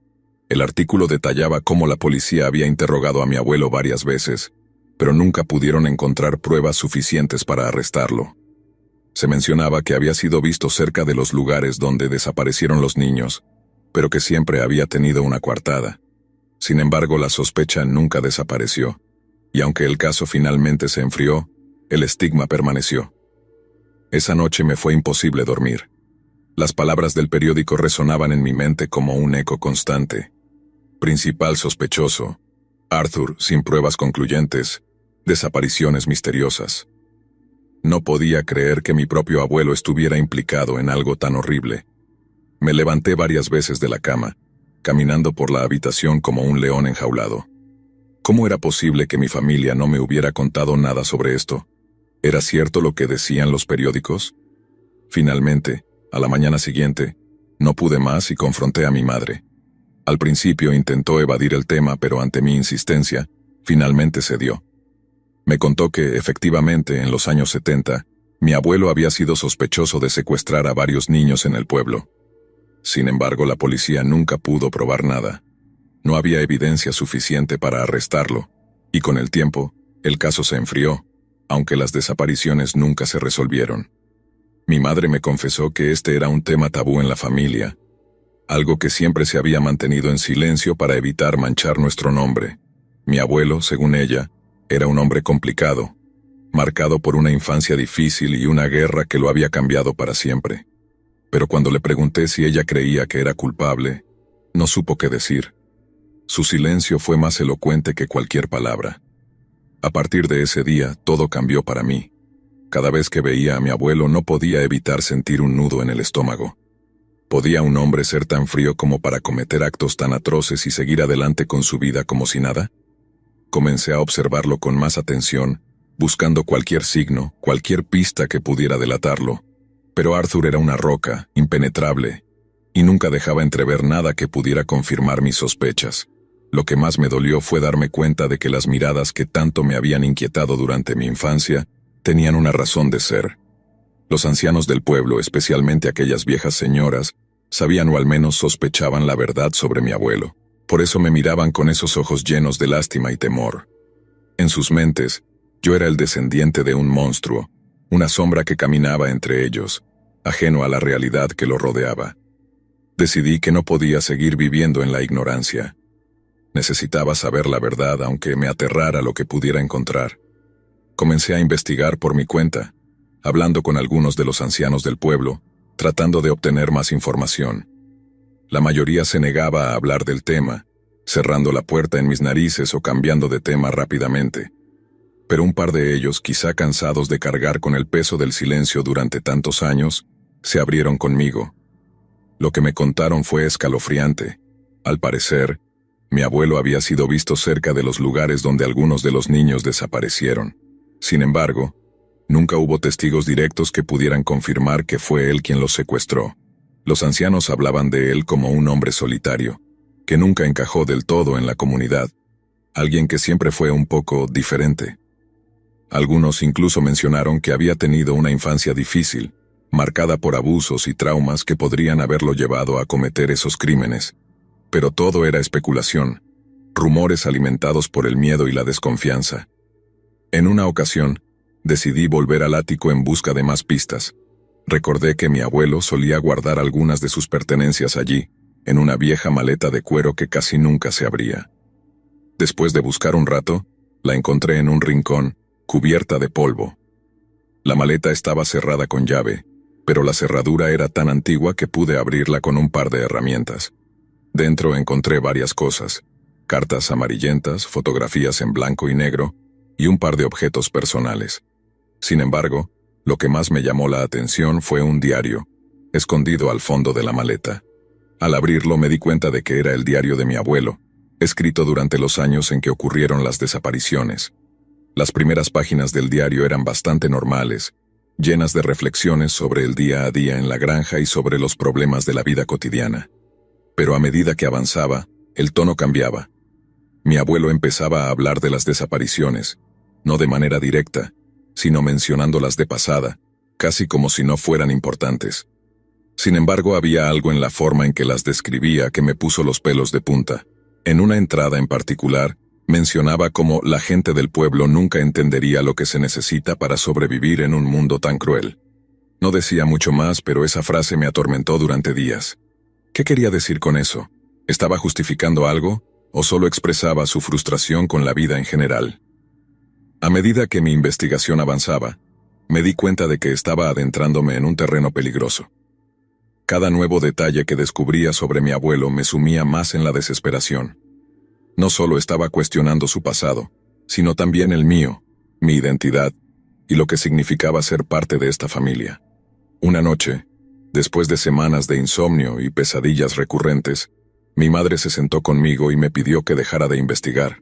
El artículo detallaba cómo la policía había interrogado a mi abuelo varias veces, pero nunca pudieron encontrar pruebas suficientes para arrestarlo. Se mencionaba que había sido visto cerca de los lugares donde desaparecieron los niños, pero que siempre había tenido una coartada. Sin embargo, la sospecha nunca desapareció, y aunque el caso finalmente se enfrió, el estigma permaneció. Esa noche me fue imposible dormir. Las palabras del periódico resonaban en mi mente como un eco constante. Principal sospechoso, Arthur sin pruebas concluyentes, desapariciones misteriosas. No podía creer que mi propio abuelo estuviera implicado en algo tan horrible. Me levanté varias veces de la cama, caminando por la habitación como un león enjaulado. ¿Cómo era posible que mi familia no me hubiera contado nada sobre esto? ¿Era cierto lo que decían los periódicos? Finalmente, a la mañana siguiente, no pude más y confronté a mi madre. Al principio intentó evadir el tema, pero ante mi insistencia, finalmente cedió. Me contó que, efectivamente, en los años 70, mi abuelo había sido sospechoso de secuestrar a varios niños en el pueblo. Sin embargo, la policía nunca pudo probar nada. No había evidencia suficiente para arrestarlo, y con el tiempo, el caso se enfrió, aunque las desapariciones nunca se resolvieron. Mi madre me confesó que este era un tema tabú en la familia, algo que siempre se había mantenido en silencio para evitar manchar nuestro nombre. Mi abuelo, según ella, era un hombre complicado, marcado por una infancia difícil y una guerra que lo había cambiado para siempre. Pero cuando le pregunté si ella creía que era culpable, no supo qué decir. Su silencio fue más elocuente que cualquier palabra. A partir de ese día, todo cambió para mí. Cada vez que veía a mi abuelo no podía evitar sentir un nudo en el estómago. ¿Podía un hombre ser tan frío como para cometer actos tan atroces y seguir adelante con su vida como si nada? Comencé a observarlo con más atención, buscando cualquier signo, cualquier pista que pudiera delatarlo. Pero Arthur era una roca, impenetrable, y nunca dejaba entrever nada que pudiera confirmar mis sospechas. Lo que más me dolió fue darme cuenta de que las miradas que tanto me habían inquietado durante mi infancia tenían una razón de ser. Los ancianos del pueblo, especialmente aquellas viejas señoras, sabían o al menos sospechaban la verdad sobre mi abuelo. Por eso me miraban con esos ojos llenos de lástima y temor. En sus mentes, yo era el descendiente de un monstruo, una sombra que caminaba entre ellos, ajeno a la realidad que lo rodeaba. Decidí que no podía seguir viviendo en la ignorancia. Necesitaba saber la verdad, aunque me aterrara lo que pudiera encontrar. Comencé a investigar por mi cuenta, hablando con algunos de los ancianos del pueblo, tratando de obtener más información. La mayoría se negaba a hablar del tema, cerrando la puerta en mis narices o cambiando de tema rápidamente. Pero un par de ellos, quizá cansados de cargar con el peso del silencio durante tantos años, se abrieron conmigo. Lo que me contaron fue escalofriante. Al parecer, mi abuelo había sido visto cerca de los lugares donde algunos de los niños desaparecieron. Sin embargo, nunca hubo testigos directos que pudieran confirmar que fue él quien los secuestró. Los ancianos hablaban de él como un hombre solitario, que nunca encajó del todo en la comunidad, alguien que siempre fue un poco diferente. Algunos incluso mencionaron que había tenido una infancia difícil, marcada por abusos y traumas que podrían haberlo llevado a cometer esos crímenes. Pero todo era especulación, rumores alimentados por el miedo y la desconfianza. En una ocasión, decidí volver al ático en busca de más pistas. Recordé que mi abuelo solía guardar algunas de sus pertenencias allí, en una vieja maleta de cuero que casi nunca se abría. Después de buscar un rato, la encontré en un rincón, cubierta de polvo. La maleta estaba cerrada con llave, pero la cerradura era tan antigua que pude abrirla con un par de herramientas. Dentro encontré varias cosas: cartas amarillentas, fotografías en blanco y negro, y un par de objetos personales. Sin embargo, lo que más me llamó la atención fue un diario, escondido al fondo de la maleta. Al abrirlo me di cuenta de que era el diario de mi abuelo, escrito durante los años en que ocurrieron las desapariciones. Las primeras páginas del diario eran bastante normales, llenas de reflexiones sobre el día a día en la granja y sobre los problemas de la vida cotidiana. Pero a medida que avanzaba, el tono cambiaba. Mi abuelo empezaba a hablar de las desapariciones, no de manera directa, sino mencionándolas de pasada, casi como si no fueran importantes. Sin embargo, había algo en la forma en que las describía que me puso los pelos de punta. En una entrada en particular, mencionaba cómo la gente del pueblo nunca entendería lo que se necesita para sobrevivir en un mundo tan cruel. No decía mucho más, pero esa frase me atormentó durante días. ¿Qué quería decir con eso? ¿Estaba justificando algo, o solo expresaba su frustración con la vida en general? A medida que mi investigación avanzaba, me di cuenta de que estaba adentrándome en un terreno peligroso. Cada nuevo detalle que descubría sobre mi abuelo me sumía más en la desesperación. No solo estaba cuestionando su pasado, sino también el mío, mi identidad, y lo que significaba ser parte de esta familia. Una noche, después de semanas de insomnio y pesadillas recurrentes, mi madre se sentó conmigo y me pidió que dejara de investigar.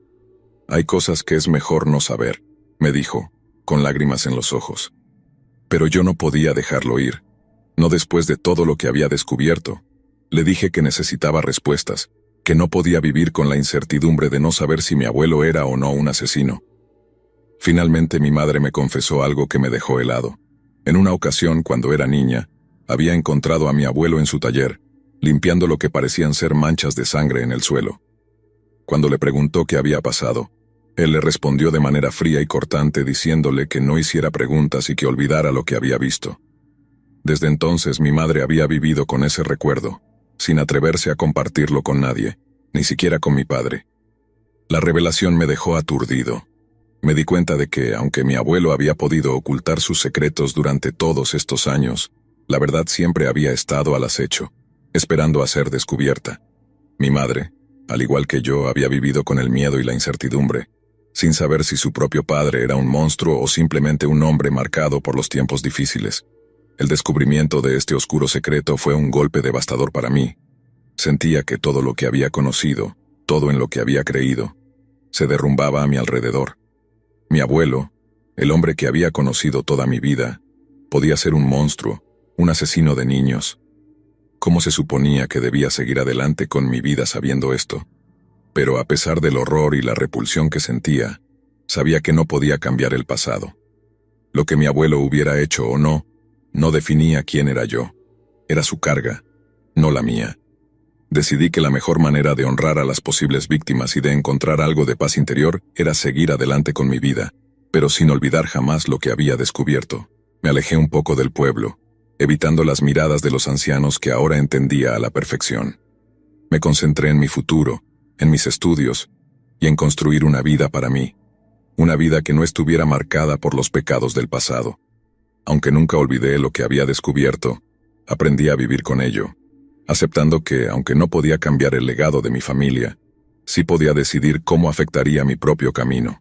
«Hay cosas que es mejor no saber», me dijo, con lágrimas en los ojos. Pero yo no podía dejarlo ir, no después de todo lo que había descubierto. Le dije que necesitaba respuestas, que no podía vivir con la incertidumbre de no saber si mi abuelo era o no un asesino. Finalmente mi madre me confesó algo que me dejó helado. En una ocasión, cuando era niña, había encontrado a mi abuelo en su taller, limpiando lo que parecían ser manchas de sangre en el suelo. Cuando le preguntó qué había pasado, él le respondió de manera fría y cortante diciéndole que no hiciera preguntas y que olvidara lo que había visto. Desde entonces mi madre había vivido con ese recuerdo, sin atreverse a compartirlo con nadie, ni siquiera con mi padre. La revelación me dejó aturdido. Me di cuenta de que, aunque mi abuelo había podido ocultar sus secretos durante todos estos años, la verdad siempre había estado al acecho, esperando a ser descubierta. Mi madre, al igual que yo, había vivido con el miedo y la incertidumbre, sin saber si su propio padre era un monstruo o simplemente un hombre marcado por los tiempos difíciles. El descubrimiento de este oscuro secreto fue un golpe devastador para mí. Sentía que todo lo que había conocido, todo en lo que había creído, se derrumbaba a mi alrededor. Mi abuelo, el hombre que había conocido toda mi vida, podía ser un monstruo, un asesino de niños. ¿Cómo se suponía que debía seguir adelante con mi vida sabiendo esto? Pero a pesar del horror y la repulsión que sentía, sabía que no podía cambiar el pasado. Lo que mi abuelo hubiera hecho o no definía quién era yo. Era su carga, no la mía. Decidí que la mejor manera de honrar a las posibles víctimas y de encontrar algo de paz interior era seguir adelante con mi vida, pero sin olvidar jamás lo que había descubierto. Me alejé un poco del pueblo, evitando las miradas de los ancianos que ahora entendía a la perfección. Me concentré en mi futuro, en mis estudios, y en construir una vida para mí. Una vida que no estuviera marcada por los pecados del pasado. Aunque nunca olvidé lo que había descubierto, aprendí a vivir con ello, aceptando que, aunque no podía cambiar el legado de mi familia, sí podía decidir cómo afectaría mi propio camino.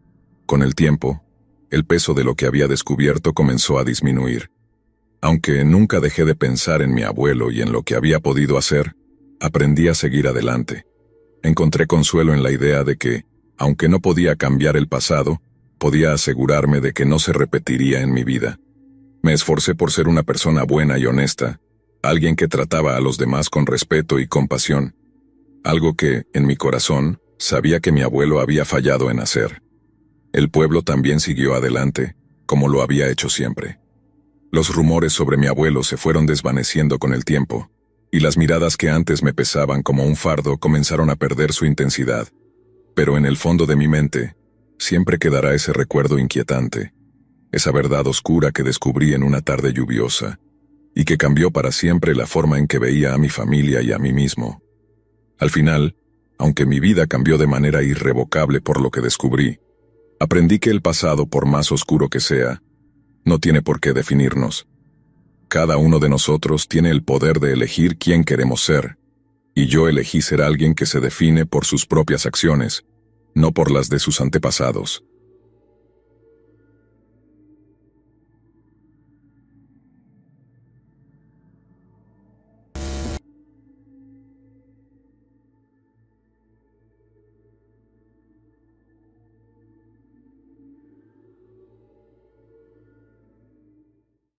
Con el tiempo, el peso de lo que había descubierto comenzó a disminuir. Aunque nunca dejé de pensar en mi abuelo y en lo que había podido hacer, aprendí a seguir adelante. Encontré consuelo en la idea de que, aunque no podía cambiar el pasado, podía asegurarme de que no se repetiría en mi vida. Me esforcé por ser una persona buena y honesta, alguien que trataba a los demás con respeto y compasión, algo que, en mi corazón, sabía que mi abuelo había fallado en hacer. El pueblo también siguió adelante, como lo había hecho siempre. Los rumores sobre mi abuelo se fueron desvaneciendo con el tiempo, y las miradas que antes me pesaban como un fardo comenzaron a perder su intensidad. Pero en el fondo de mi mente, siempre quedará ese recuerdo inquietante, esa verdad oscura que descubrí en una tarde lluviosa, y que cambió para siempre la forma en que veía a mi familia y a mí mismo. Al final, aunque mi vida cambió de manera irrevocable por lo que descubrí, aprendí que el pasado, por más oscuro que sea, no tiene por qué definirnos. Cada uno de nosotros tiene el poder de elegir quién queremos ser, y yo elegí ser alguien que se define por sus propias acciones, no por las de sus antepasados.